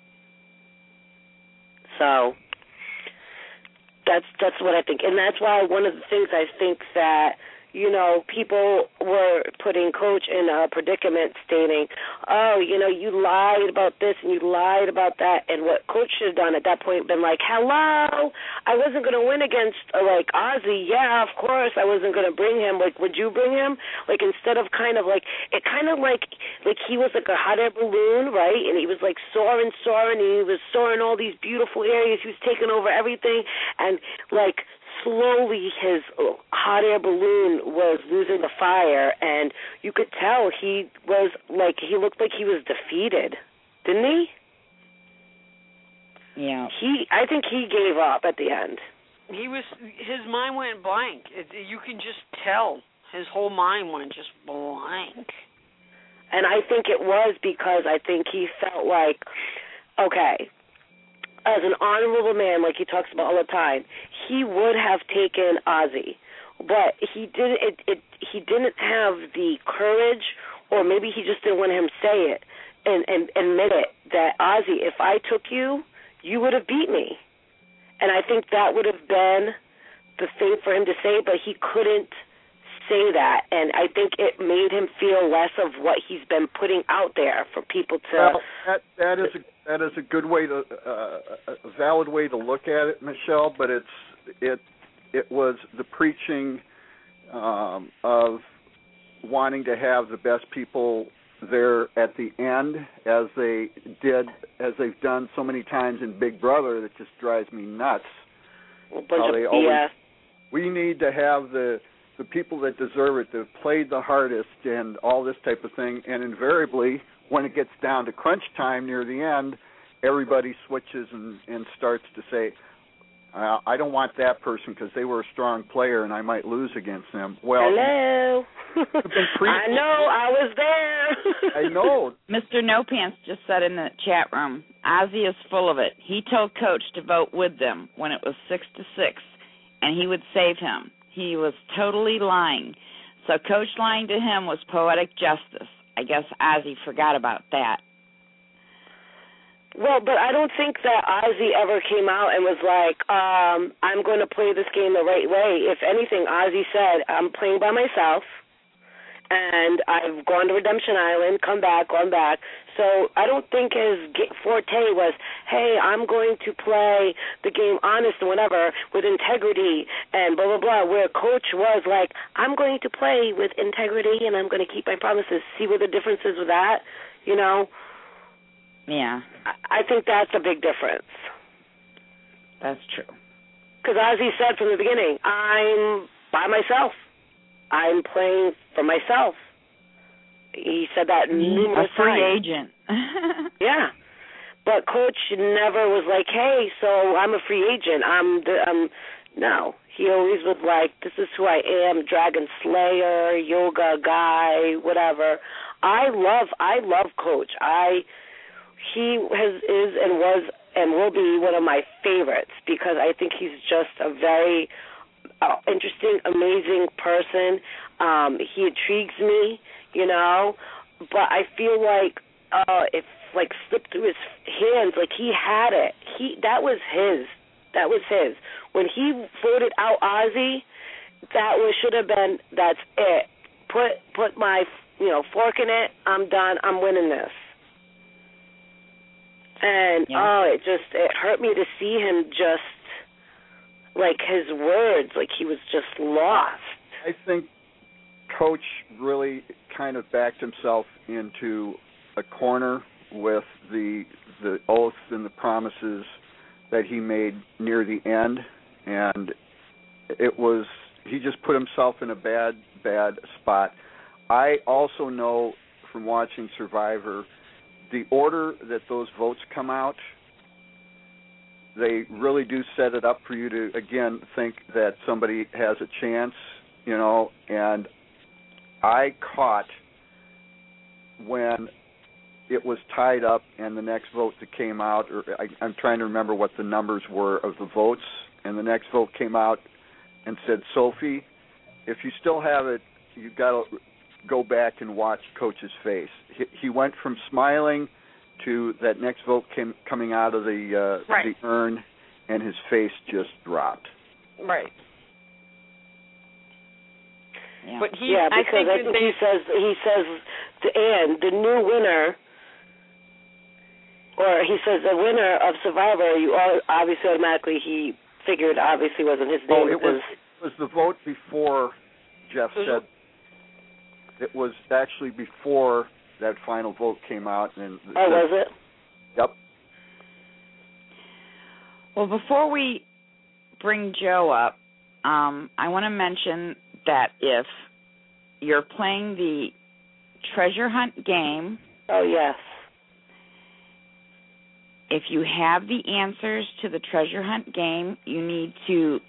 So that's that's what I think. And that's why one of the things I think that, you know, people were putting Coach in a predicament stating, oh, you know, you lied about this and you lied about that. And what Coach should have done at that point been like, hello, I wasn't going to win against, uh, like, Ozzy. Yeah, of course I wasn't going to bring him. Like, would you bring him? Like, instead of kind of like, it kind of like, like he was like a hot air balloon, right? And he was like soaring, soaring, and he was soaring all these beautiful areas. He was taking over everything. And, like, slowly his hot air balloon was losing the fire, and you could tell he was like, he looked like he was defeated, didn't he? Yeah. He, I think he gave up at the end. He was, his mind went blank. It, you can just tell. His whole mind went just blank. And I think it was because I think he felt like, okay, as an honorable man, like he talks about all the time, he would have taken Ozzy, but he didn't. It, it, he didn't have the courage, or maybe he just didn't want him to say it and, and admit it that Ozzy, if I took you, you would have beat me, and I think that would have been the thing for him to say, but he couldn't say that, and I think it made him feel less of what he's been putting out there for people to. Well, that that is a, that is a good way to uh, a valid way to look at it, Michelle. But it's it it was the preaching um, of wanting to have the best people there at the end, as they did, as they've done so many times in Big Brother. That just drives me nuts. A bunch How of they B S. always, we need to have the the people that deserve it, that have played the hardest and all this type of thing, and invariably, when it gets down to crunch time near the end, everybody switches and, and starts to say, uh, I don't want that person because they were a strong player and I might lose against them. Well, hello. pre- I know, I was there. I know. Mister No Pants just said in the chat room, Ozzy is full of it. He told Coach to vote with them when it was six to six, and he would save him. He was totally lying. So Coach lying to him was poetic justice. I guess Ozzy forgot about that. Well, but I don't think that Ozzy ever came out and was like, um, I'm going to play this game the right way. If anything, Ozzy said, I'm playing by myself, and I've gone to Redemption Island, come back, gone back. So I don't think his forte was, hey, I'm going to play the game honest and whatever, with integrity and blah, blah, blah, where Coach was like, I'm going to play with integrity and I'm going to keep my promises. See where the difference is with that, you know? Yeah. I, I think that's a big difference. That's true. Because Ozzy said from the beginning, I'm by myself. I'm playing for myself. He said that numerous times. A free times. agent. Yeah. But Coach never was like, hey, so I'm a free agent. I'm, the, I'm, no. He always was like, this is who I am, Dragon Slayer, yoga guy, whatever. I love, I love Coach. I, he has, is and was and will be one of my favorites because I think he's just a very uh, interesting, amazing person. Um, he intrigues me, you know, but I feel like uh, it like slipped through his hands. Like he had it. He that was his. That was his. When he voted out Ozzy, that was should have been. That's it. Put put my you know fork in it. I'm done. I'm winning this. And yeah. oh, it just it hurt me to see him just like his words, like he was just lost. I think Coach really kind of backed himself into a corner with the the oaths and the promises that he made near the end, and it was he just put himself in a bad, bad spot. I also know from watching Survivor, the order that those votes come out, they really do set it up for you to, again, think that somebody has a chance, you know, and I caught when it was tied up and the next vote that came out, or I, I'm trying to remember what the numbers were of the votes, and the next vote came out and said, Sophie, if you still have it, you've got to go back and watch Coach's face. He, he went from smiling to that next vote came coming out of the uh, right. the urn, and his face just dropped. Right. Yeah. But he, yeah, I because think, I think they, he says he says to Ann, the new winner, or he says the winner of Survivor. You all obviously automatically he figured obviously wasn't his name. Oh, it was it was the vote before Jeff said. It was actually before that final vote came out. And oh, said, was it? Yep. Well, before we bring Joe up, um, I want to mention that if you're playing the treasure hunt game, oh yes, if you have the answers to the treasure hunt game, you need to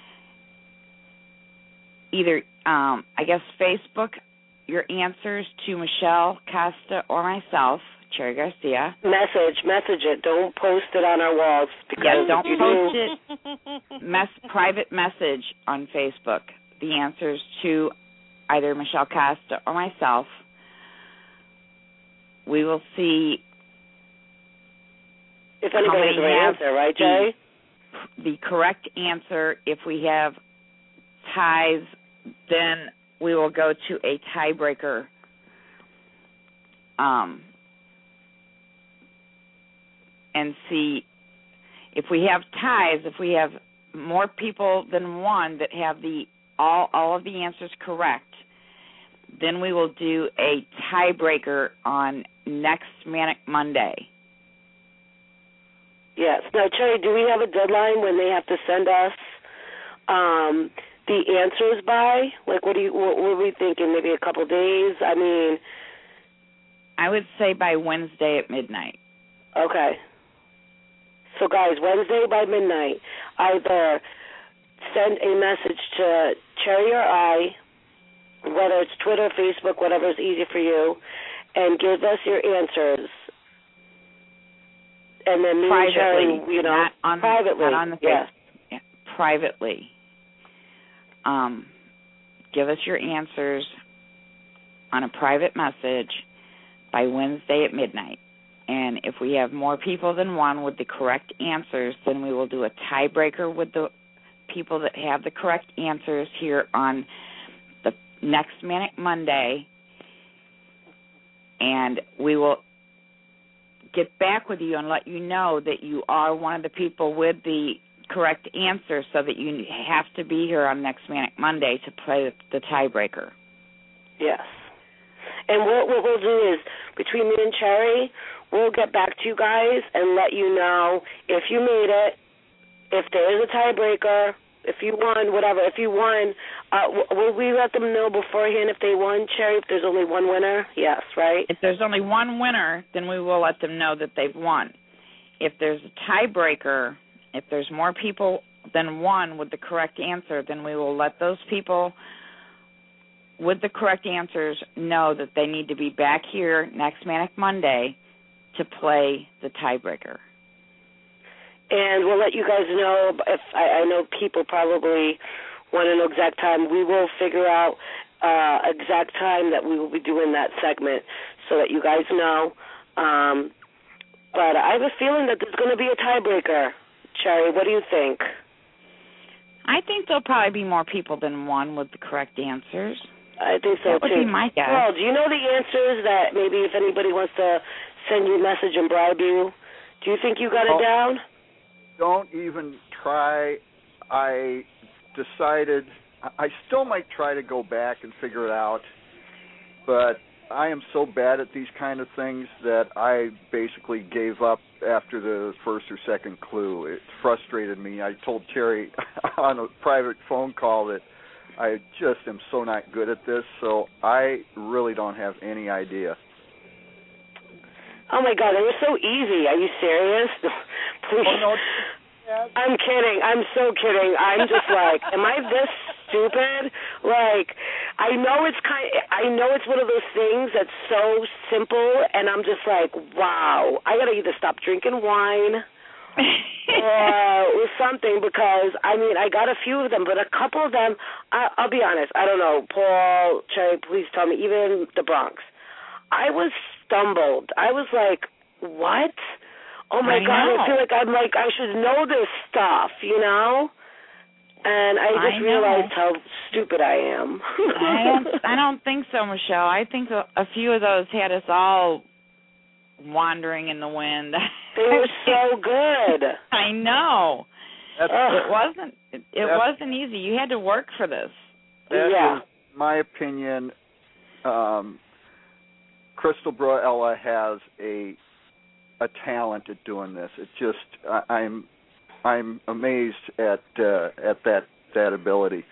either, um, I guess, Facebook your answers to Michelle Costa or myself, Cherry Garcia. Message, message it. Don't post it on our walls. Because yeah, don't you post it. Mess, private message on Facebook the answers to either Michelle Costa or myself. We will see if anybody has the right answer, right, Jay? The, the correct answer. If we have ties, then we will go to a tiebreaker. Um, and see if we have ties, if we have more people than one that have the all all of the answers correct, then we will do a tiebreaker on next Manic Monday. Yes. Now, Cherry, do we have a deadline when they have to send us um, the answers by? Like, what do you? What were we thinking? Maybe a couple days? I mean, I would say by Wednesday at midnight. Okay. So, guys, Wednesday by midnight, either send a message to Cherry or I, whether it's Twitter, Facebook, whatever is easy for you, and give us your answers. And then me privately, and Cherry, you know, not on, privately, not on the yes. yeah, privately. Um, give us your answers on a private message by Wednesday at midnight. And if we have more people than one with the correct answers, then we will do a tiebreaker with the people that have the correct answers here on the next Manic Monday. And we will get back with you and let you know that you are one of the people with the correct answer so that you have to be here on next Manic Monday to play the tiebreaker. Yes. And what, what we'll do is, between me and Cherry, we'll get back to you guys and let you know if you made it, if there is a tiebreaker, if you won, whatever. If you won, uh, will we let them know beforehand if they won, Cherry, if there's only one winner? Yes, right? If there's only one winner, then we will let them know that they've won. If there's a tiebreaker, if there's more people than one with the correct answer, then we will let those people with the correct answers know that they need to be back here next Manic Monday to play the tiebreaker. And we'll let you guys know if I, I know people probably want to know exact time. We will figure out uh, exact time that we will be doing that segment so that you guys know. Um, but I have a feeling that there's going to be a tiebreaker. Cherry, what do you think? I think there'll probably be more people than one with the correct answers. I think so, that would too. be my guess. Well, do you know the answers that maybe if anybody wants to send you a message and bribe you, do you think you got oh, it down? Don't even try. I decided I still might try to go back and figure it out, but I am so bad at these kind of things that I basically gave up after the first or second clue. It frustrated me. I told Terry on a private phone call that I just am so not good at this, so I really don't have any idea. Oh, my God, it was so easy. Are you serious? Please. Oh, no. I'm kidding. I'm so kidding. I'm just like, am I this stupid? Like, I know it's kind. I know it's one of those things that's so simple, and I'm just like, wow. I gotta either stop drinking wine uh, or something, because I mean, I got a few of them, but a couple of them, I, I'll be honest. I don't know, Paul, Cherry, please tell me. Even the Bronx, I was stumbled. I was like, what? Oh, my I God, know. I feel like I'm like, I should know this stuff, you know? And I just I realized how stupid I am. I don't I don't think so, Michelle. I think a, a few of those had us all wandering in the wind. They were so good. I know. That's, it wasn't it, it wasn't easy. You had to work for this. That yeah. is my opinion. Um, Crystal Broella has a a talent at doing this. It just I, I'm I'm amazed at uh, at that that ability.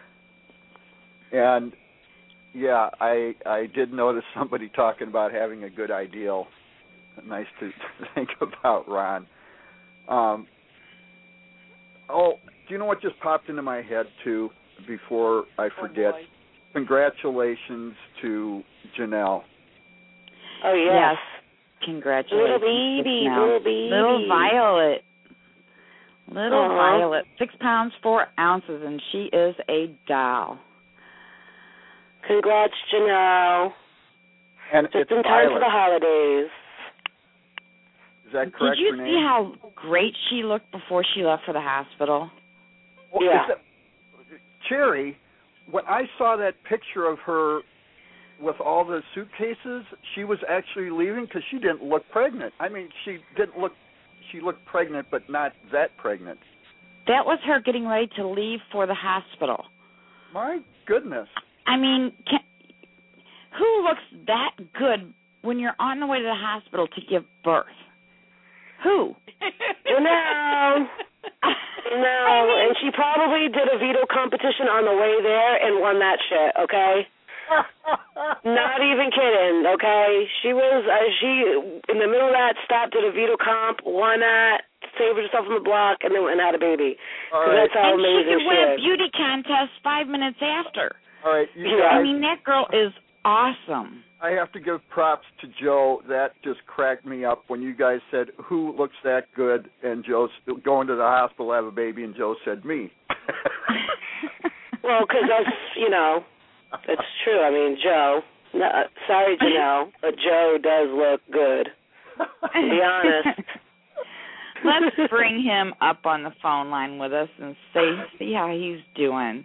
And yeah, I I did notice somebody talking about having a good ideal. Nice to, to think about, Ron. Um, oh, do you know what just popped into my head too? Before I forget, oh congratulations to Janelle. Oh yes. Yes. Congratulations. Little baby, Janelle. little baby. Little Violet. Little Uh-huh. Violet. Six pounds, four ounces, and she is a doll. Congrats, Janelle. And Just it's in time Violet. for the holidays. Is that correct, Did you Renee? see how great she looked before she left for the hospital? Well, Yeah. is that, Cherry, when I saw that picture of her with all the suitcases, she was actually leaving because she didn't look pregnant. I mean, she didn't look, she looked pregnant, but not that pregnant. That was her getting ready to leave for the hospital. My goodness. I mean, can, who looks that good when you're on the way to the hospital to give birth? Who? Janelle. No, and she probably did a veto competition on the way there and won that shit, okay? Not even kidding, okay? She was, uh, she, in the middle of that, stopped at a veto comp, won that, saved herself on the block, and then went and had a baby. All right. That's how And she amazing could she win a is. beauty contest five minutes after. All right, you Yeah. guys, I mean, that girl is awesome. I have to give props to Joe. That just cracked me up when you guys said, who looks that good? And Joe's going to the hospital to have a baby, and Joe said, me. Well, because that's, you know, it's true. I mean, Joe, no, sorry, Janelle, but Joe does look good. To be honest. Let's bring him up on the phone line with us and say, see how he's doing.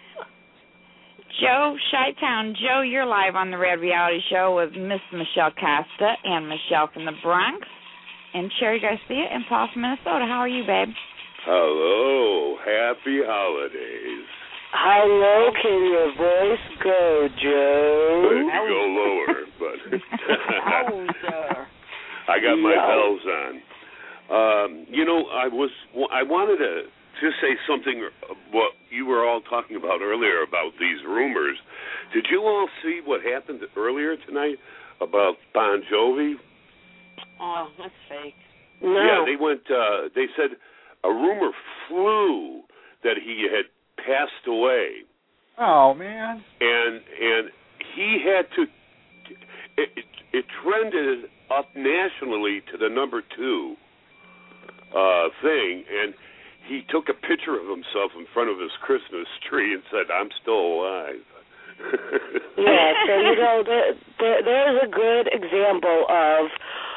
Joe, Chi-Town. Joe, you're live on the Rad Reality Show with Miss Michelle Costa and Michelle from the Bronx and Cherry Garcia in Paul from Minnesota. How are you, babe? Hello. Happy holidays. How low can your voice go, Joe? It could go lower, but I got my Yeah. bells on. Um, you know, I was I wanted to just say something. What you were all talking about earlier about these rumors. Did you all see what happened earlier tonight about Bon Jovi? Oh, that's fake. No. Yeah, they went. Uh, they said a rumor flew that he had passed away. Oh, man. And and he had to. It, it, it trended up nationally to the number two uh, thing, and he took a picture of himself in front of his Christmas tree and said, "I'm still alive." Yeah, so you know, there, there, there's a good example of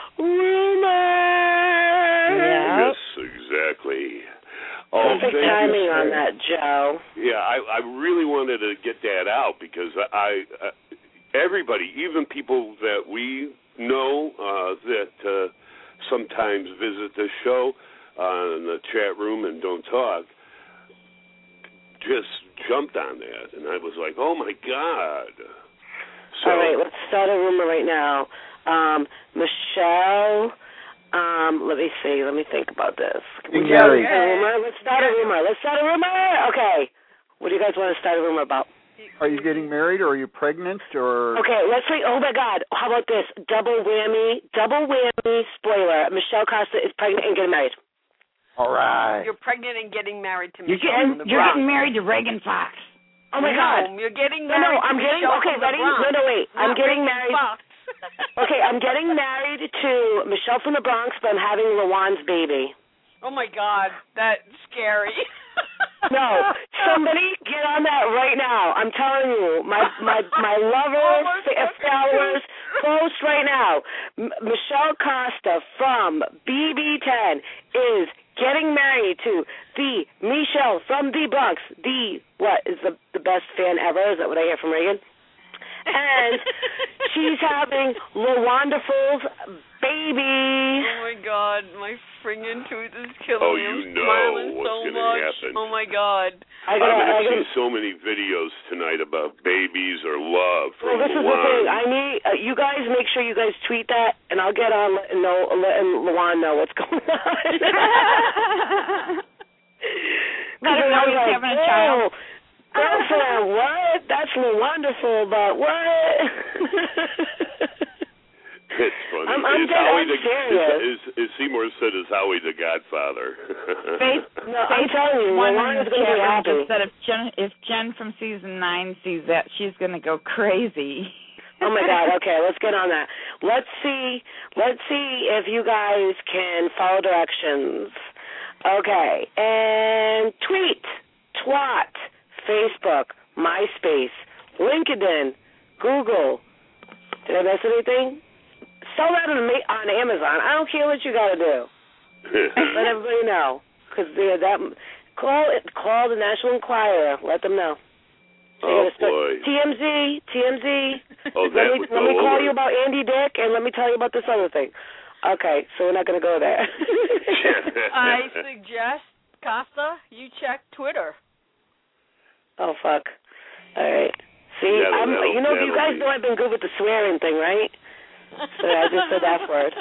rumor. Yeah. Yes, exactly. Oh, Perfect thank timing you. on that, Joe. Yeah, I, I really wanted to get that out because I, I everybody, even people that we know uh, that uh, sometimes visit the show uh, in the chat room and don't talk, just jumped on that, and I was like, "Oh my God!" So, All right, let's start a rumor right now. Um, Michelle, um, let me see. Let me think about this. Being We got married. a rumor. Let's start a rumor. Let's start a rumor. Okay. What do you guys want to start a rumor about? Are you getting married, or are you pregnant, or? Okay, let's see. Oh my God! How about this? Double whammy, double whammy. Spoiler: Michelle Costa is pregnant and getting married. All right. You're pregnant and getting married to You're Michelle getting, from the you're Bronx. getting married to Reagan Fox. Oh my no, God! You're getting No, married no, I'm to getting Michelle okay. from the Ready? Bronx. No, no, wait. I'm Not getting Reagan married. Fox. Okay, I'm getting married to Michelle from the Bronx, but I'm having Lawan's baby. Oh my God, that's scary. No, somebody get on that right now. I'm telling you, my my my lovers, f- followers, post right now. M- Michelle Costa from B B ten is getting married to the Michelle from the Bronx. The what is the the best fan ever? Is that what I hear from Reagan? And she's having LaWonderful's baby. Oh my God, my friggin' tooth is killing Oh, me. you I'm know smiling what's so gonna much. happen. Oh my God. I I'm gotta, going I to gotta, see so many videos tonight about babies or love well, from this is the thing. Luan. I need uh, you guys. Make sure you guys tweet that, and I'll get on and know letting Luan know what's going on. Let her know he's having a child. Girlfriend, what? That's wonderful, but what? It's funny. I'm, I'm, is, dead, Howie I'm the, serious. is, is, is Seymour said is Howie the Godfather? Faith, No, I'm telling you, one Luan in is the going to be chat room happy. just said if Jen, if Jen from season nine sees that, she's going to go crazy. Oh my God! Okay, let's get on that. Let's see. Let's see if you guys can follow directions. Okay, and tweet, twat, Facebook, MySpace, LinkedIn, Google. Did I miss anything? Sell that on, on Amazon. I don't care what you got to do. Let everybody know, because that call it. Call the National Enquirer. Let them know. Oh boy. T M Z, T M Z. Oh, let that me, would let go me call over. you about Andy Dick, and let me tell you about this other thing. Okay, so we're not going to go there. I suggest, Costa, you check Twitter. Oh, fuck. All right. See, That'll- I'm, that'll- you know, you that'll guys be- know I've been good with the swearing thing, right? So I just said that word.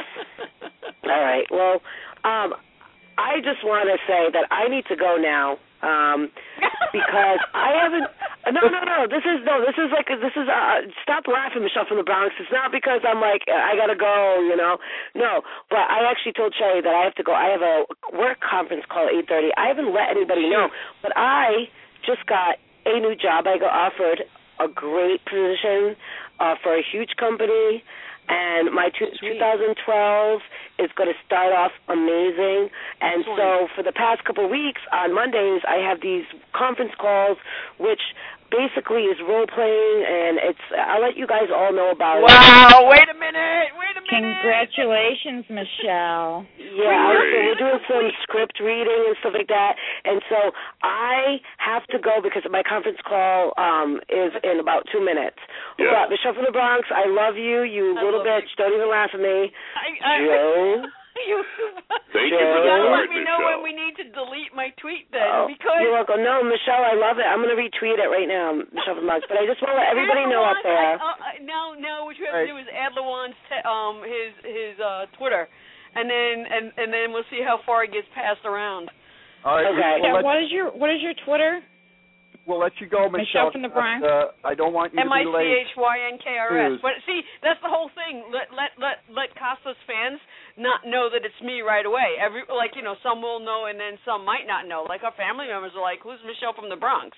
All right. Well, um, I just want to say that I need to go now um, because I haven't. No, no, no. This is no. This is like this is. Uh, stop laughing, Michelle from the Bronx. It's not because I'm like I gotta go. You know. No. But I actually told Sherry that I have to go. I have a work conference call at eight thirty. I haven't let anybody know, but I just got a new job. I got offered a great position uh, for a huge company, and my two, twenty twelve is going to start off amazing. And so for the past couple of weeks, on Mondays, I have these conference calls, which basically is role-playing, and it's. I'll let you guys all know about it. Wow, wait a minute, wait a minute. Congratulations, Michelle. Yeah, so we're doing some script reading and stuff like that, and so I have to go because my conference call um, is in about two minutes. Yeah. But Michelle from the Bronx, I love you, you I little love bitch. Don't even laugh at me. I, I, Joe. you, Thank Joe. you for you the gotta card, let me know Michelle. when we need to delete my tweet then, Oh, because you're welcome. No, Michelle, I love it. I'm going to retweet it right now, Michelle from the Bronx. But I just want to let everybody add know out Lawan- there. I, uh, now, now, what you have Right. to do is add Lawan's te- um his his uh Twitter, and then and and then we'll see how far it gets passed around. All right. Okay. We'll, Yeah, let, what is your what is your Twitter? we'll let you go, Michelle. Michelle from the Bronx. Uh, I don't want you M to I be C late. H Y N K R S. Yes. But see, that's the whole thing. Let let let let Costa's fans not know that it's me right away. Every like you know, some will know and then some might not know. Like our family members are like, "Who's Michelle from the Bronx?"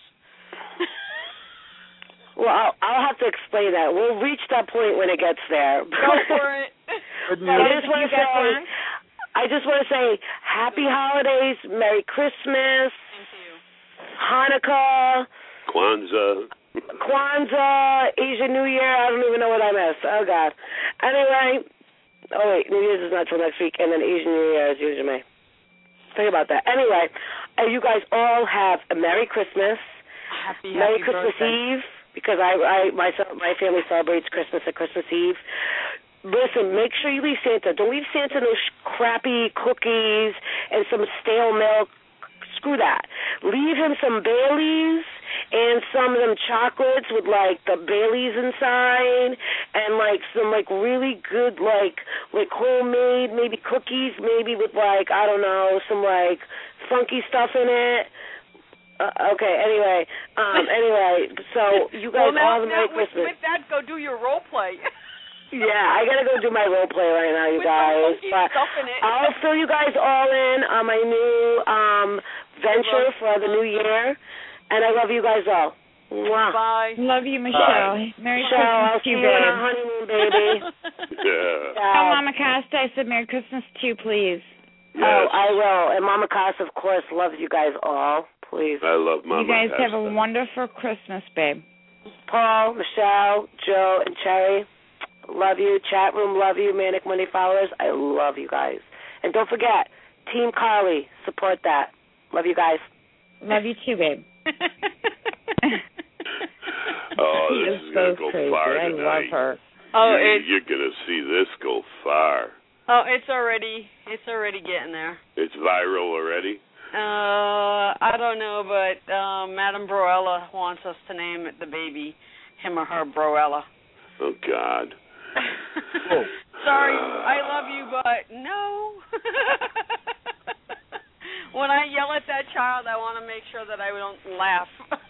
Well, I'll, I'll have to explain that. We'll reach that point when it gets there. Go for it. Good I news. just want to say, I just want to say, happy holidays, Merry Christmas, Thank you. Hanukkah, Kwanzaa. Kwanzaa, Asian New Year. I don't even know what I missed. Oh God. Anyway, oh wait, New Year's is not till next week, and then Asian New Year is usually May. Think about that. Anyway, uh, you guys all have a Merry Christmas, Happy Merry happy Christmas birthday. Eve, because I, I my my family celebrates Christmas at Christmas Eve. Listen, make sure you leave Santa. Don't leave Santa those crappy cookies and some stale milk. Screw that. Leave him some Baileys and some of them chocolates with like the Baileys inside, and like some like really good like like homemade maybe cookies, maybe with like I don't know some like funky stuff in it. Uh, okay. Anyway, um, anyway, so you guys well, now, all have a now Merry with, Christmas. with that, go do your role play. Yeah, I gotta go do my role play right now, you with guys. some But stuff in it. I'll fill you guys all in on my new um venture for the new year, and I love you guys all. Mwah. Bye. Love you, Michelle. Bye. Merry Michelle, Christmas I'll to see you, you on babe. our honeymoon, baby. Yeah. Tell Mama Costa I said Merry Christmas to you, please. Yes. Oh, I will. And Mama Costa, of course, loves you guys all. Please. I love Mama You guys Costa. have a wonderful Christmas, babe. Paul, Michelle, Joe, and Cherry, love you. Chat room, love you. Manic Monday followers, I love you guys. And don't forget, Team Carly, support that. Love you guys. Love you too, babe. Oh, She this is is going so to go crazy. far I tonight. love her. Oh, you're, it's you're going to see this go far. oh, it's already it's already getting there. It's viral already? Uh, I don't know, but um, Madame Broella wants us to name it the baby, him or her Broella. Oh, God. Oh. Sorry, I love you, but no. When I yell at that child, I want to make sure that I don't laugh.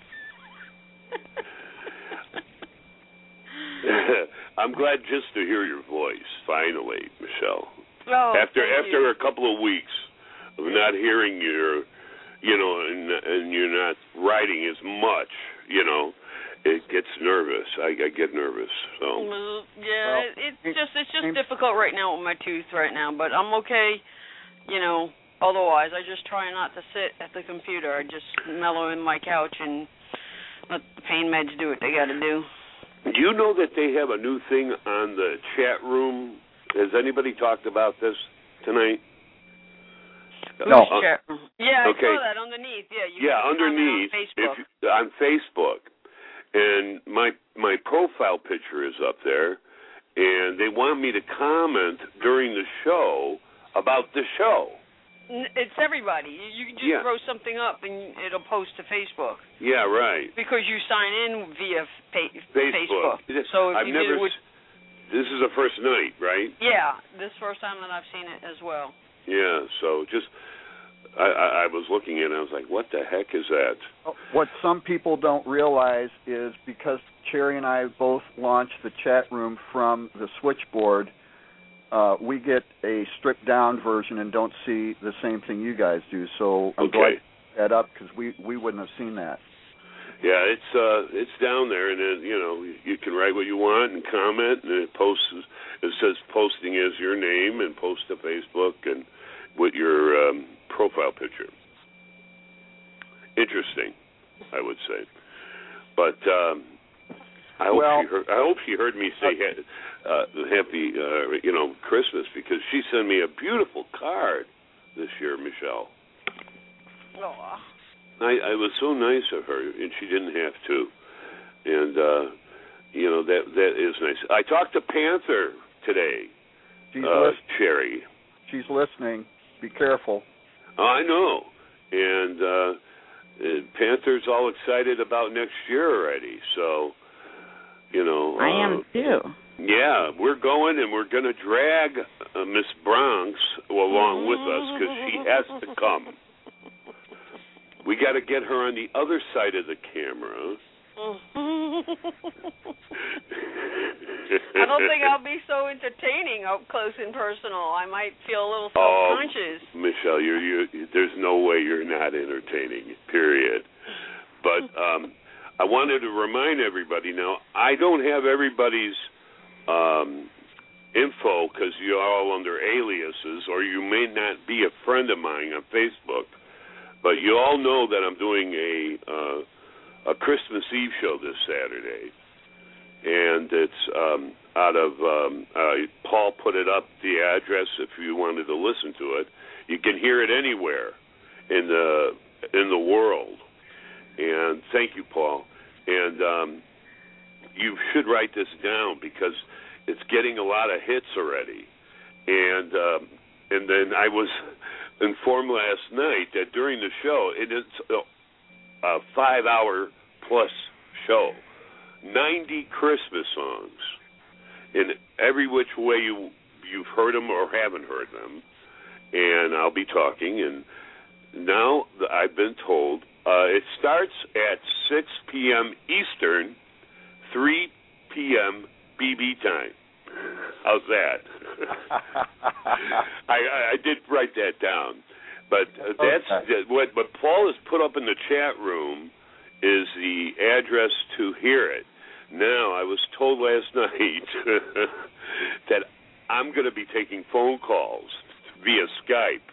I'm glad just to hear your voice, finally, Michelle. Oh, after thank after you. a couple of weeks of not hearing your, you know, and, and you're not writing as much, you know, it gets nervous. I, I get nervous. So Well, yeah, Well, it, it's it- just it's just it- difficult right now with my tooth right now, but I'm okay. You know, otherwise I just try not to sit at the computer. I just mellow in my couch and let the pain meds do what they got to do. do you know that they have a new thing on the chat room? Has anybody talked about this tonight? No. Uh, Chat room. Yeah, I Okay. saw that underneath. Yeah, you yeah, can comment underneath on Facebook. If, on Facebook, and my my profile picture is up there, and they want me to comment during the show about the show. N- It's everybody. You, you can just Yeah. throw something up and it'll post to Facebook Yeah, right. because you sign in via fa- Facebook. Facebook. So if I've you never. did it with, s- This is the first night, right? yeah, this first time that I've seen it as well. Yeah. So just, I, I, I was looking at it, and I was like, "What the heck is that?" What some people don't realize is because Cherry and I both launched the chat room from the switchboard, uh, we get a stripped down version and don't see the same thing you guys do. So I'm Okay. glad you put that up because we, we wouldn't have seen that. Yeah, it's uh, it's down there, and then you know you can write what you want and comment, and it posts. It says posting as your name, and post to Facebook, and with your um, profile picture. Interesting, I would say. But um, I hope Well- she heard. I hope she heard me say ha- uh, happy, uh, you know, Christmas, because she sent me a beautiful card this year, Michelle. Oh. I, I was so nice of her, and she didn't have to. And uh, you know that that is nice. I talked to Panther today. She's, uh, lis- Cherry. she's listening. Be careful. I know. And uh, uh, Panther's all excited about next year already. So, you know. I uh, am too. Yeah, we're going, and we're going to drag uh, Miss Bronx along with us because she has to come. We got to get her on the other side of the camera. I don't think I'll be so entertaining up close and personal. I might feel a little Oh, self-conscious. Michelle, you're, you there's no way you're not entertaining, period. But um, I wanted to remind everybody now, I don't have everybody's um, info because you're all under aliases, or you may not be a friend of mine on Facebook. But you all know that I'm doing a uh, a Christmas Eve show this Saturday, and it's um, out of um, uh, Paul put it up, the address, if you wanted to listen to it. You can hear it anywhere in the in the world. And thank you, Paul. And um, you should write this down because it's getting a lot of hits already. And um, and then I was informed last night that during the show, it is a five-hour plus show. ninety Christmas songs in every which way you, you've heard them or haven't heard them. And I'll be talking. And now I've been told uh, it starts at six p.m. Eastern, three p.m. B B time. How's that? I, I, I did write that down. But uh, that's okay. what, what Paul has put up in the chat room is the address to hear it. Now, I was told last night that I'm going to be taking phone calls via Skype.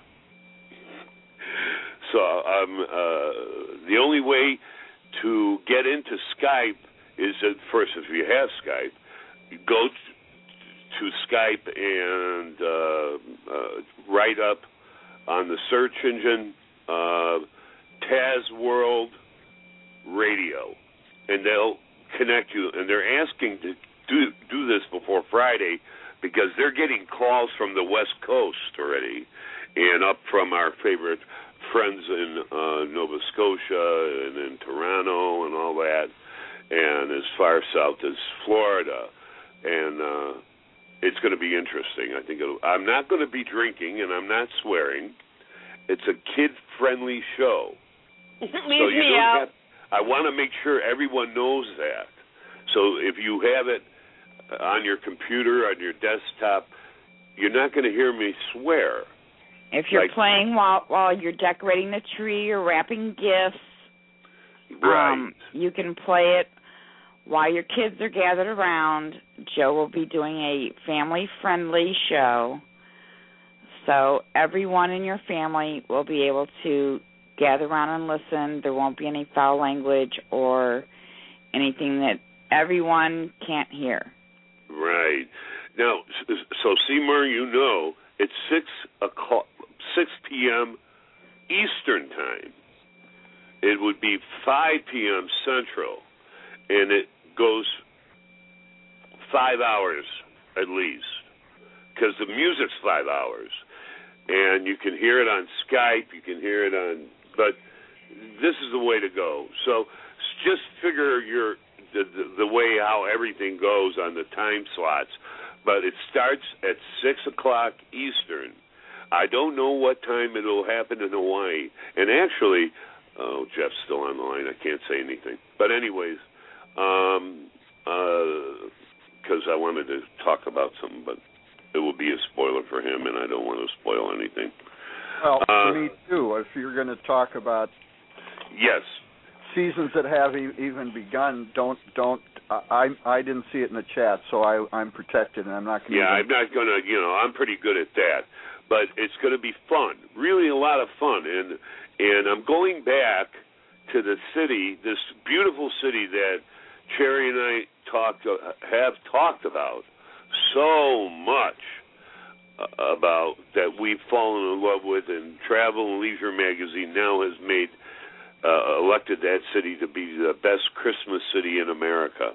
So um, uh, the only way to get into Skype is, that first, if you have Skype, go t- to Skype and uh, uh, write up on the search engine uh, Taz World Radio, and they'll connect you. And they're asking to do do this before Friday because they're getting calls from the West Coast already, and up from our favorite friends in uh, Nova Scotia and in Toronto and all that, and as far south as Florida. And uh, it's going to be interesting. I think it'll, I'm not going to be drinking, and I'm not swearing. It's a kid-friendly show. Leave so me you don't out. Have, I want to make sure everyone knows that. So if you have it on your computer, on your desktop, you're not going to hear me swear. If you're like, playing while while you're decorating the tree or wrapping gifts, right. um, you can play it while your kids are gathered around. Joe will be doing a family-friendly show, so everyone in your family will be able to gather around and listen. There won't be any foul language or anything that everyone can't hear. Right. Now, so Seymour, you know, it's six o'clock, six p.m. Eastern time. It would be five p.m. Central, and it goes five hours at least, because the music's five hours, and you can hear it on Skype, you can hear it on, but this is the way to go. So just figure your the, the, the way how everything goes on the time slots. But it starts at six o'clock Eastern. I don't know what time it'll happen in Hawaii. And actually, oh, Jeff's still on the line. I can't say anything. But anyways, um, because uh, I wanted to talk about something, but it will be a spoiler for him, and I don't want to spoil anything. Well, uh, for me too. If you're going to talk about yes, seasons that have e- even begun, don't don't. I I didn't see it in the chat, so I I'm protected, and I'm not going to. Yeah, I'm not going to. You know, I'm pretty good at that, but it's going to be fun. Really, a lot of fun, and and I'm going back to the city, this beautiful city that Cherry and I talked have talked about so much uh, about, that we've fallen in love with, and Travel and Leisure magazine now has made. Uh, elected that city to be the best Christmas city in America.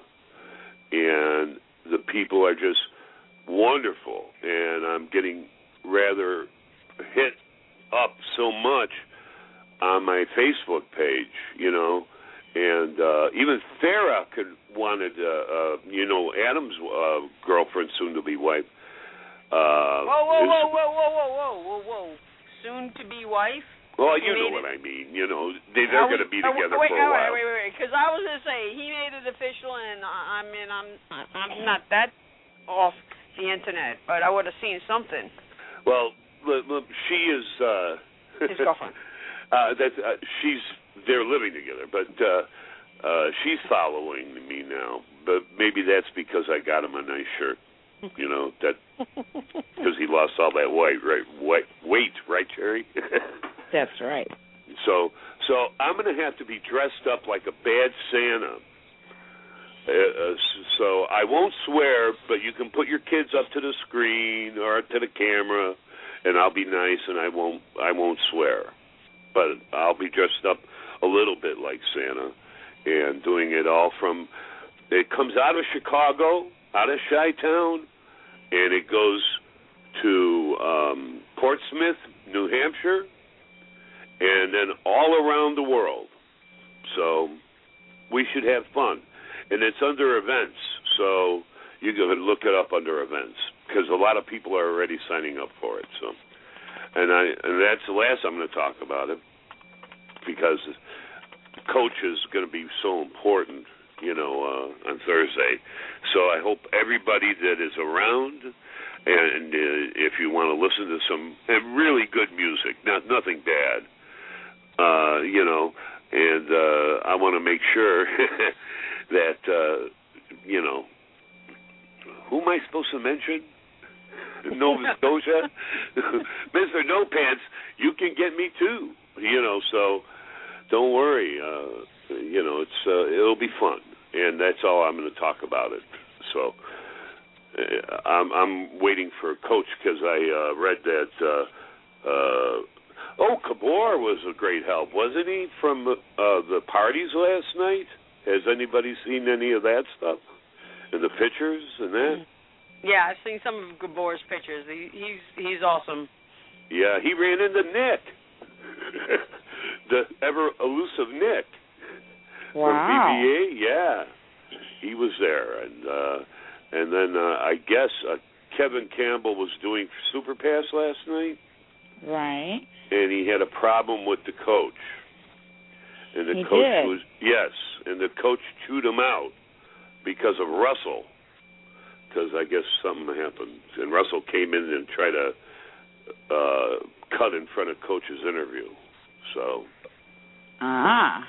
And the people are just wonderful. And I'm getting rather hit up so much on my Facebook page, you know. And uh, even Farrah could wanted, uh, uh, you know, Adam's uh, girlfriend, soon-to-be wife. Uh, whoa, whoa, is, whoa, whoa, whoa, whoa, whoa, whoa, whoa. Soon-to-be wife? Well, you know what I mean. You know, they, they're going to be together wait, for a while. Wait, wait, wait, because I was going to say, he made it official, and I, I mean, I'm I'm not that off the internet, but I would have seen something. Well, look, look, she is... Uh, his girlfriend. uh, that's, uh, she's, they're living together, but uh, uh, she's following me now. But maybe that's because I got him a nice shirt. You know, that because he lost all that weight, right? Weight, weight right, Cherry? That's right. So, so I'm going to have to be dressed up like a bad Santa. Uh, so I won't swear, but you can put your kids up to the screen or to the camera, and I'll be nice, and I won't, I won't swear. But I'll be dressed up a little bit like Santa, and doing it all from. It comes out of Chicago, out of Chi-Town, and it goes to um, Portsmouth, New Hampshire, and then all around the world. So we should have fun, and it's under events, so you can look it up under events because a lot of people are already signing up for it. So, and I and that's the last I'm going to talk about it because coach is going to be so important, you know, uh, on Thursday. So I hope everybody that is around, and uh, if you want to listen to some and really good music, not nothing bad, uh, you know, and uh, I want to make sure that, uh, you know, who am I supposed to mention? Nova Scotia? Mister No Pants, you can get me too, you know, so don't worry. Uh, you know, it's uh, it'll be fun, and that's all I'm going to talk about it. So uh, I'm, I'm waiting for Coach because I uh, read that, uh, uh, oh, Cabor was a great help, wasn't he, from uh, the parties last night? Has anybody seen any of that stuff? And the pictures and that? Yeah, I've seen some of Gabor's pictures. He, he's he's awesome. Yeah, he ran into Nick, the ever elusive Nick wow. from B B A. Yeah, he was there, and uh, and then uh, I guess uh, Kevin Campbell was doing Super Pass last night. Right. And he had a problem with the coach, and the he coach did. was yes, and the coach chewed him out because of Russell. Because I guess something happened, and Russell came in and tried to uh, cut in front of Coach's interview. So, ah,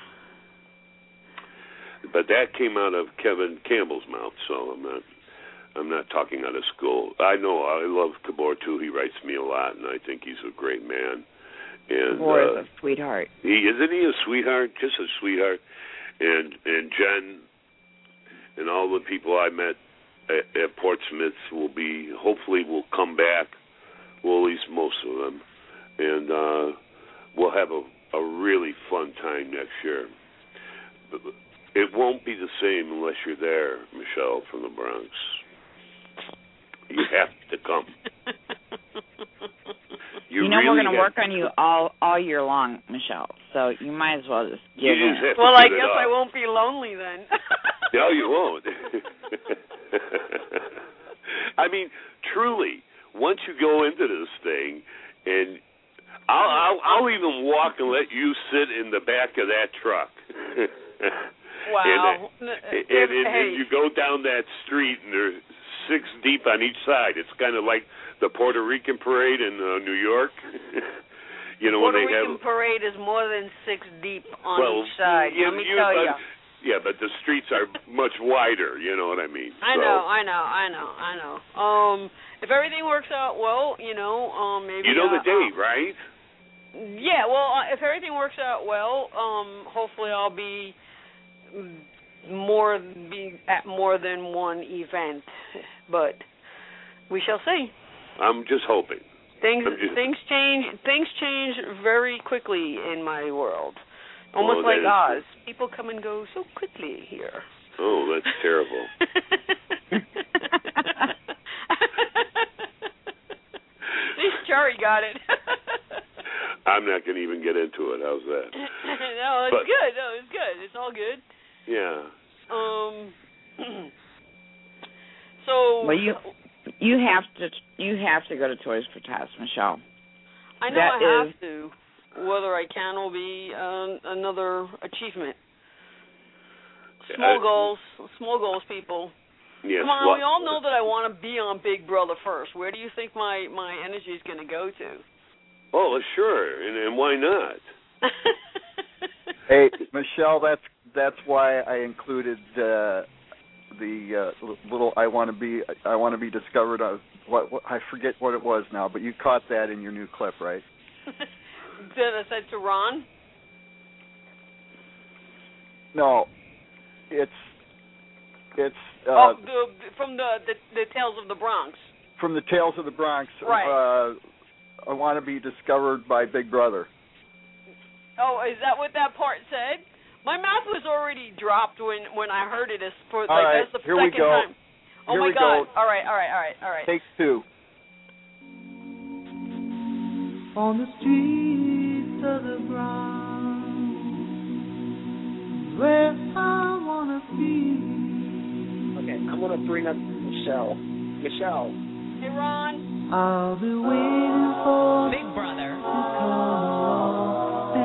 but that came out of Kevin Campbell's mouth. So I'm not, I'm not talking out of school. I know I love Cabor too. He writes me a lot, and I think he's a great man. And Cabor uh, is a sweetheart. He isn't he a sweetheart? Just a sweetheart. And and Jen and all the people I met At, at Portsmouth will be, hopefully will come back, well, at least most of them, and uh, we'll have a, a really fun time next year. It won't be the same unless you're there, Michelle from the Bronx. You have to come. You, you know really we're going to work to on you all all year long, Michelle, so you might as well just give you just in. have well, to I give guess it up. I won't be lonely then. No, you won't. I mean, truly, once you go into this thing, and I'll, I'll, I'll even walk and let you sit in the back of that truck. Wow. And, and, and, and, hey. and you go down that street, and there's six deep on each side. It's kind of like the Puerto Rican parade in uh, New York. You know, Puerto when they Rican have parade is more than six deep on well, each side. you, Let me you, tell but, you. Yeah, but the streets are much wider. You know what I mean? I so. know, I know, I know, I know. Um, if everything works out well, you know, um, maybe. You know uh, the date, right? Yeah, well, uh, if everything works out well, um, hopefully I'll be more be at more than one event, but we shall see. I'm just hoping. Things just, things change things change very quickly in my world. Almost well, like is, Oz. People come and go so quickly here. Oh, that's terrible. Jerry got it. I'm not going to even get into it. How's that? No, it's but, good. No, it's good. It's all good. Yeah. Um. So. Well, you you have to you have to go to Toys for Tots, Michelle. I know that I have is, to. Whether I can will be uh, another achievement. Small uh, goals, small goals, people. Yes, Come on, well, we all know that I want to be on Big Brother first. Where do you think my, my energy is going to go to? Oh, sure, and, and why not? Hey, Michelle, that's that's why I included uh, the uh, little "I want to be I want to be discovered." Of what, what I forget what it was now, but you caught that in your new clip, right? Did I said to Ron? No, it's it's uh, oh, the, from the, the the Tales of the Bronx. From the Tales of the Bronx. Right. Uh, I want to be discovered by Big Brother. Oh, is that what that part said? My mouth was already dropped when, when I heard it. As for all like right, that's the here second we go. time. Oh here my we God! Go. All right, all right, all right, all right. Take two. On the streets of the Bronx, where I'm Okay, I'm going to bring up Michelle. Michelle. Hey, Ron. I'll be waiting for Big Brother to come along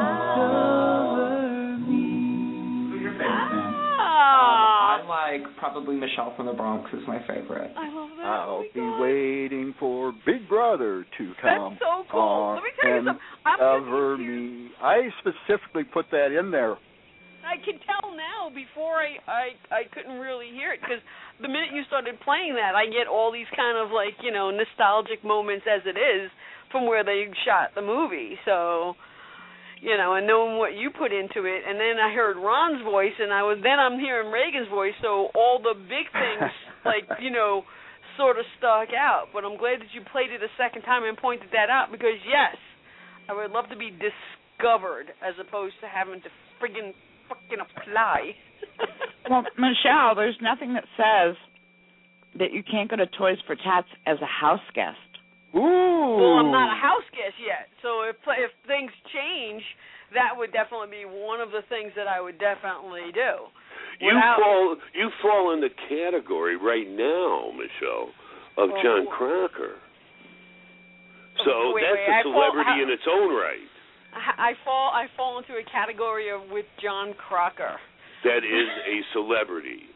and discover me. Who's your favorite fan? Ah. I like probably Michelle from the Bronx is my favorite. I love that. I'll oh be God. waiting for Big Brother to come That's so cool. on Let me tell you and something. I'm discover me. I specifically put that in there. I can tell now. Before I, I, I couldn't really hear it because the minute you started playing that, I get all these kind of like you know nostalgic moments as it is from where they shot the movie. So, you know, and knowing what you put into it, and then I heard Ron's voice, and I was then I'm hearing Reagan's voice. So all the big things like you know sort of stuck out. But I'm glad that you played it a second time and pointed that out because yes, I would love to be discovered as opposed to having to friggin' fucking apply. Well, Michelle, there's nothing that says that you can't go to Toys for Tots as a house guest. Ooh. Well, I'm not a house guest yet, so if if things change, that would definitely be one of the things that I would definitely do. You Without, fall you fall in the category right now, Michelle, of Oh. John Crocker. So Wait, that's wait, a I fall- celebrity how- in its own right. I fall I fall into a category of with John Crocker. That is a celebrity.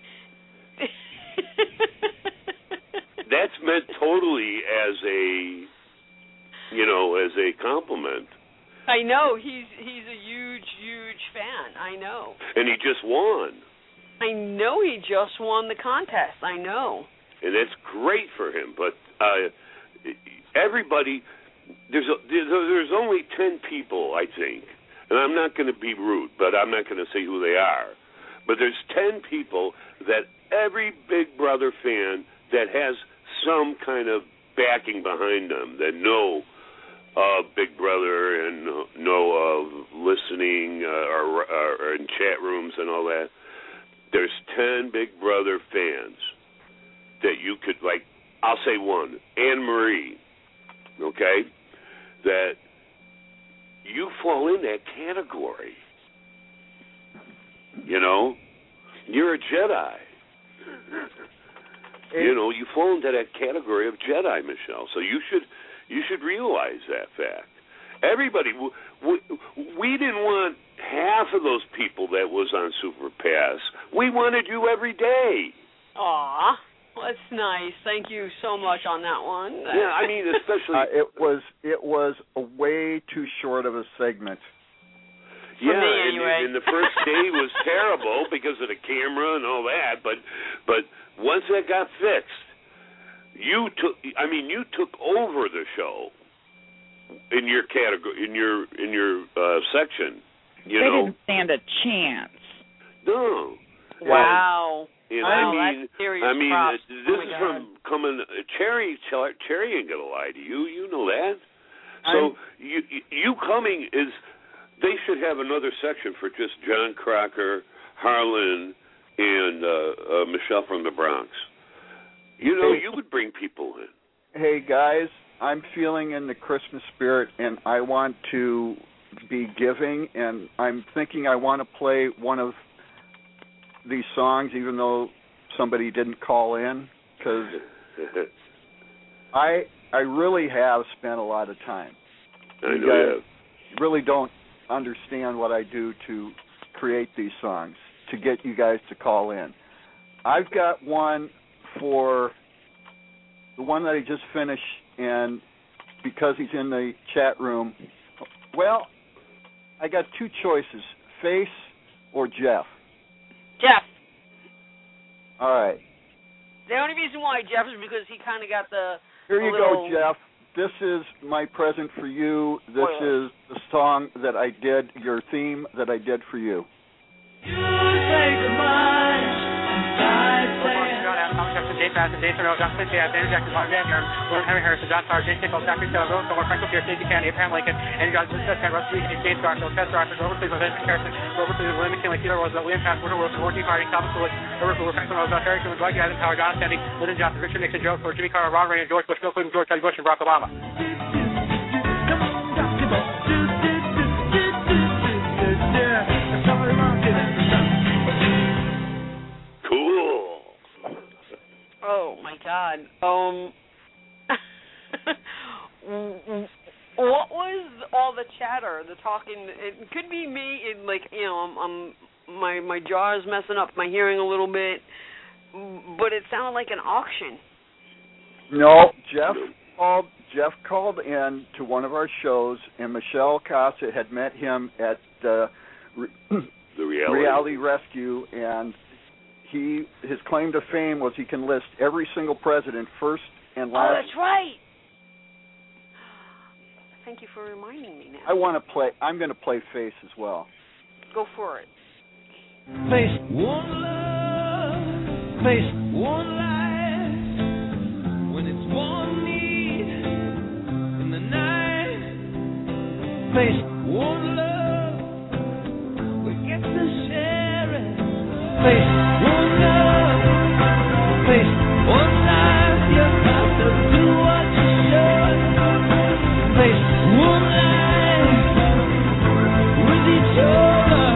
That's meant totally as a, you know, as a compliment. I know he's he's a huge huge fan. I know. And he just won. I know he just won the contest. I know. And that's great for him. But uh, everybody, there's a, there's only ten people, I think. And I'm not going to be rude, but I'm not going to say who they are. But there's ten people that every Big Brother fan that has some kind of backing behind them, that know uh, Big Brother and know of listening uh, or, or in chat rooms and all that. There's ten Big Brother fans that you could, like, I'll say one, Anne Marie, okay, that you fall in that category. You know, you're a Jedi. You know, you fall into that category of Jedi, Michelle. So you should you should realize that fact. Everybody, we, we didn't want half of those people that was on Super Pass. We wanted you every day. Aw, that's nice. Thank you so much on that one. Yeah, I mean, especially uh, it was it was a way too short of a segment. Yeah, me, and, anyway. and the first day was terrible because of the camera and all that. But but once that got fixed, you took. I mean, you took over the show in your category, in your in your uh, section. You they know, didn't stand a chance. no. Wow. And Wow, I mean, that's serious I mean, props. this Oh my is God. from coming. Uh, Cherry, Cherry ain't gonna lie to you. You know that. So you you coming is. They should have another section for just John Crocker, Harlan, and uh, uh, Michelle from the Bronx. You know, you would bring people in. Hey guys, I'm feeling in the Christmas spirit, and I want to be giving, and I'm thinking I want to play one of these songs, even though somebody didn't call in, because I I really have spent a lot of time. I You know guys you have. really don't understand what I do to create these songs, to get you guys to call in. I've got one for the one that I just finished, and because he's in the chat room, well, I got two choices, Face or Jeff. Jeff. All right. The only reason why Jeff is because he kind of got the. Here you little... go, Jeff. This is my present for you. This Well. is the song that I did, your theme that I did for you. You say goodbye. I say Jay Fast and Jay Terrell, John Quincy, Andrew Jackson, Mark Van Buren, William Henry Harrison, John Starr, Jay Tickle, Zachary Taylor, Rose Thor, Frank Pierce, Stacey Kennedy, Abraham Lincoln, Andrew Johnson, Seth Kent, Russ Regan, James Garfield, Tess Rockford, Robert Cleveland, Benjamin Harrison, Robert Cleveland, William McKinley, Theodore Roosevelt, William Pass, Woodrow Wilson, Warren G. Harding, Thomas Lewis, Robert Cooper, Franklin Roosevelt, Harry Truman, Dwight Eisenhower, John F. Kennedy, Lyndon Johnson, Richard Nixon, Joe Ford, Jimmy Carter, Ron Reagan, George Bush, Bill Clinton, George W. Bush, and Barack Obama. God. Um, what was all the chatter, the talking? It could be me. In like you know, I'm, I'm my my jaw is messing up, my hearing a little bit, but it sounded like an auction. No, Jeff called. Jeff called in to one of our shows, and Michelle Casa had met him at uh, the reality. reality Rescue, and he his claim to fame was he can list every single president first and last. Oh, that's right. Thank you for reminding me now. I want to play. I'm going to play Face as well. Go for it. Face one love, face one life. When it's one need in the night, face one love, we get to share it. Face one love, face one life. You got to do what you should. Face one life with each other.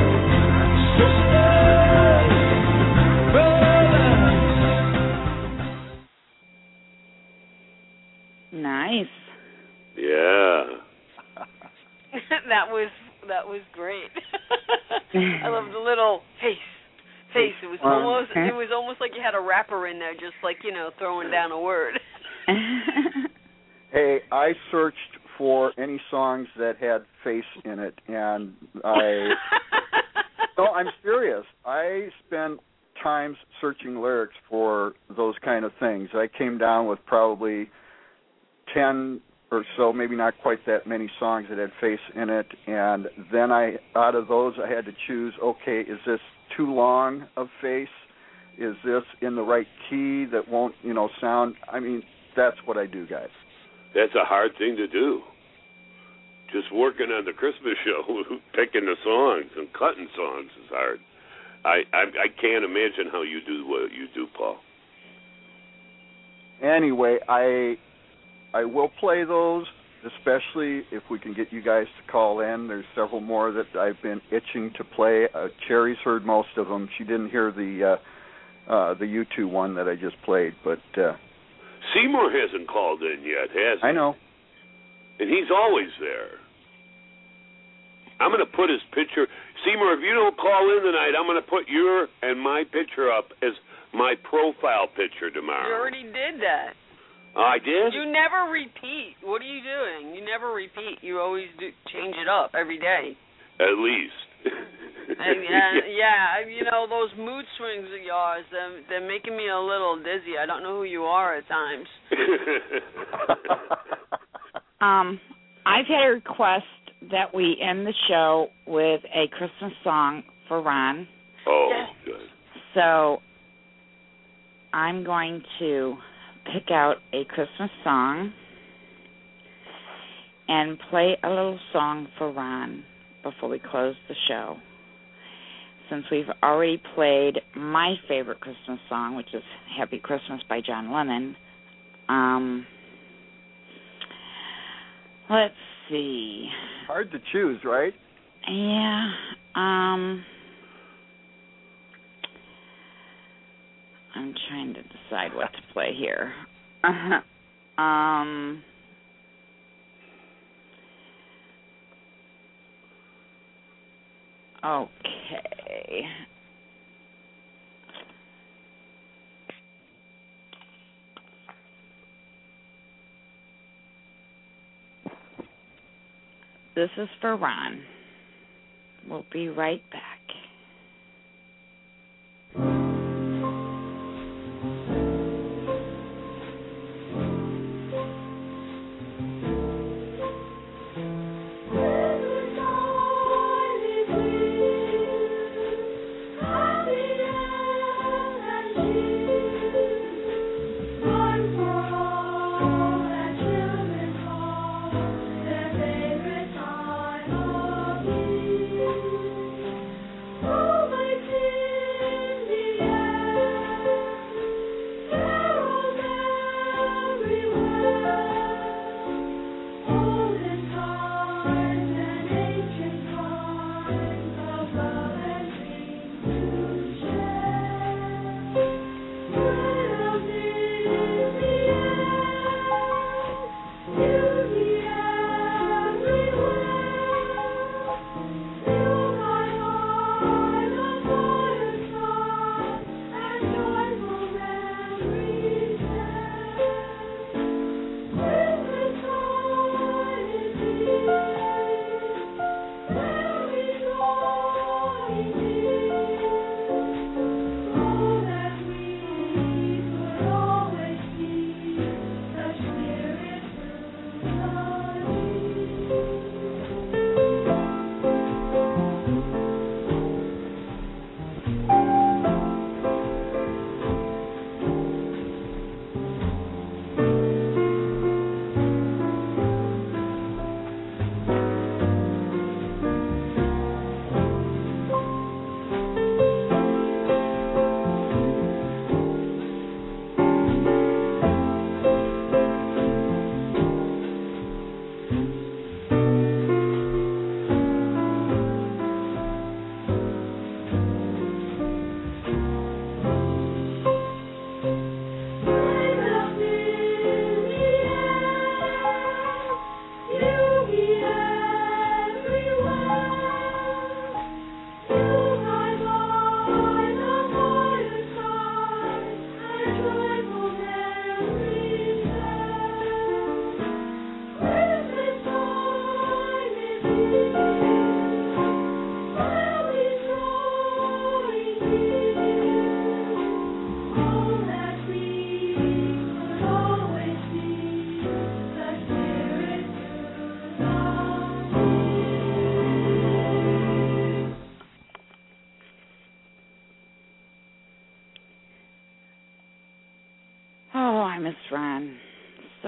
Nice. Yeah. that was that was great. I love the little face, face. It was almost it was almost like you had a rapper in there, just like you know, throwing down a word. Hey, I searched for any songs that had face in it, and I. No, I'm serious. I spent times searching lyrics for those kind of things. I came down with probably ten or so, maybe not quite that many songs that had face in it, and then I, out of those, I had to choose, okay, is this too long of face? Is this in the right key that won't, you know, sound? I mean, that's what I do, guys. That's a hard thing to do. Just working on the Christmas show, picking the songs and cutting songs is hard. I, I I can't imagine how you do what you do, Paul. Anyway, I I will play those, especially if we can get you guys to call in. There's several more that I've been itching to play. Uh, Cherry's heard most of them. She didn't hear the uh, uh, the U two one that I just played, but uh, Seymour hasn't called in yet, has he? I know. And he's always there. I'm going to put his picture. Seymour, if you don't call in tonight, I'm going to put your and my picture up as my profile picture tomorrow. You already did that. Oh, I did? You never repeat. What are you doing? You never repeat. You always do change it up every day. At least. and, uh, yeah, you know, those mood swings of yours, they're, they're making me a little dizzy. I don't know who you are at times. Um, I've had a request that we end the show with a Christmas song for Ron. Oh, good. So I'm going to pick out a Christmas song and play a little song for Ron before we close the show. Since we've already played my favorite Christmas song, which is Happy Christmas by John Lennon, um... let's see. Hard to choose, right? Yeah. Um, I'm trying to decide what to play here. um, okay. This is for Ron. We'll be right back.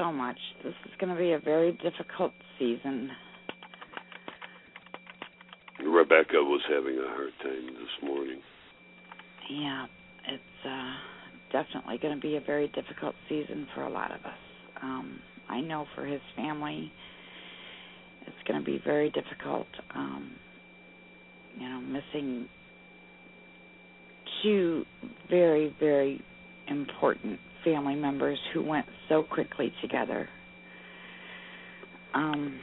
so much. This is going to be a very difficult season. Rebecca was having a hard time this morning. Yeah, it's uh, definitely going to be a very difficult season for a lot of us. Um, I know for his family, it's going to be very difficult. Um, you know, missing two very, very important family members who went so quickly together. Um,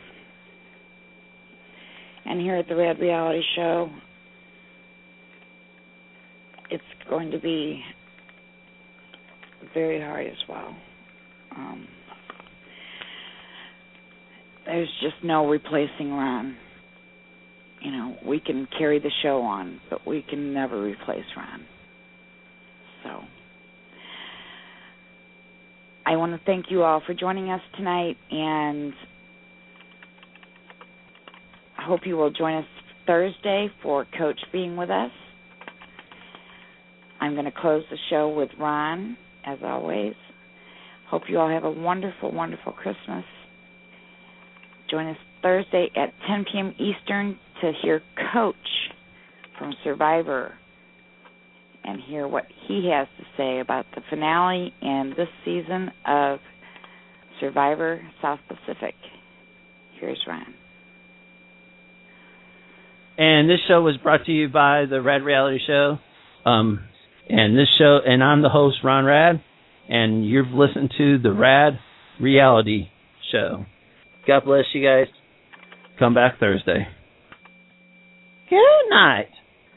and here at the Rad Reality Show, it's going to be very hard as well. Um, there's just no replacing Ron. You know, we can carry the show on, but we can never replace Ron. So I want to thank you all for joining us tonight, and I hope you will join us Thursday for Coach being with us. I'm going to close the show with Ron, as always. Hope you all have a wonderful, wonderful Christmas. Join us Thursday at ten p.m. Eastern to hear Coach from Survivor and hear what he has to say about the finale and this season of Survivor South Pacific. Here's Ron. And this show was brought to you by the Rad Reality Show. Um, and this show, and I'm the host, Ron Rad, and you've listened to the Rad Reality Show. God bless you guys. Come back Thursday. Good night.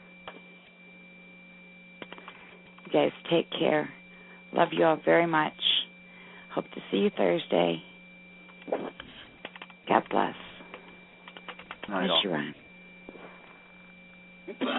You guys take care. Love you all very much. Hope to see you Thursday. God bless. Night Miss all. you, Ron.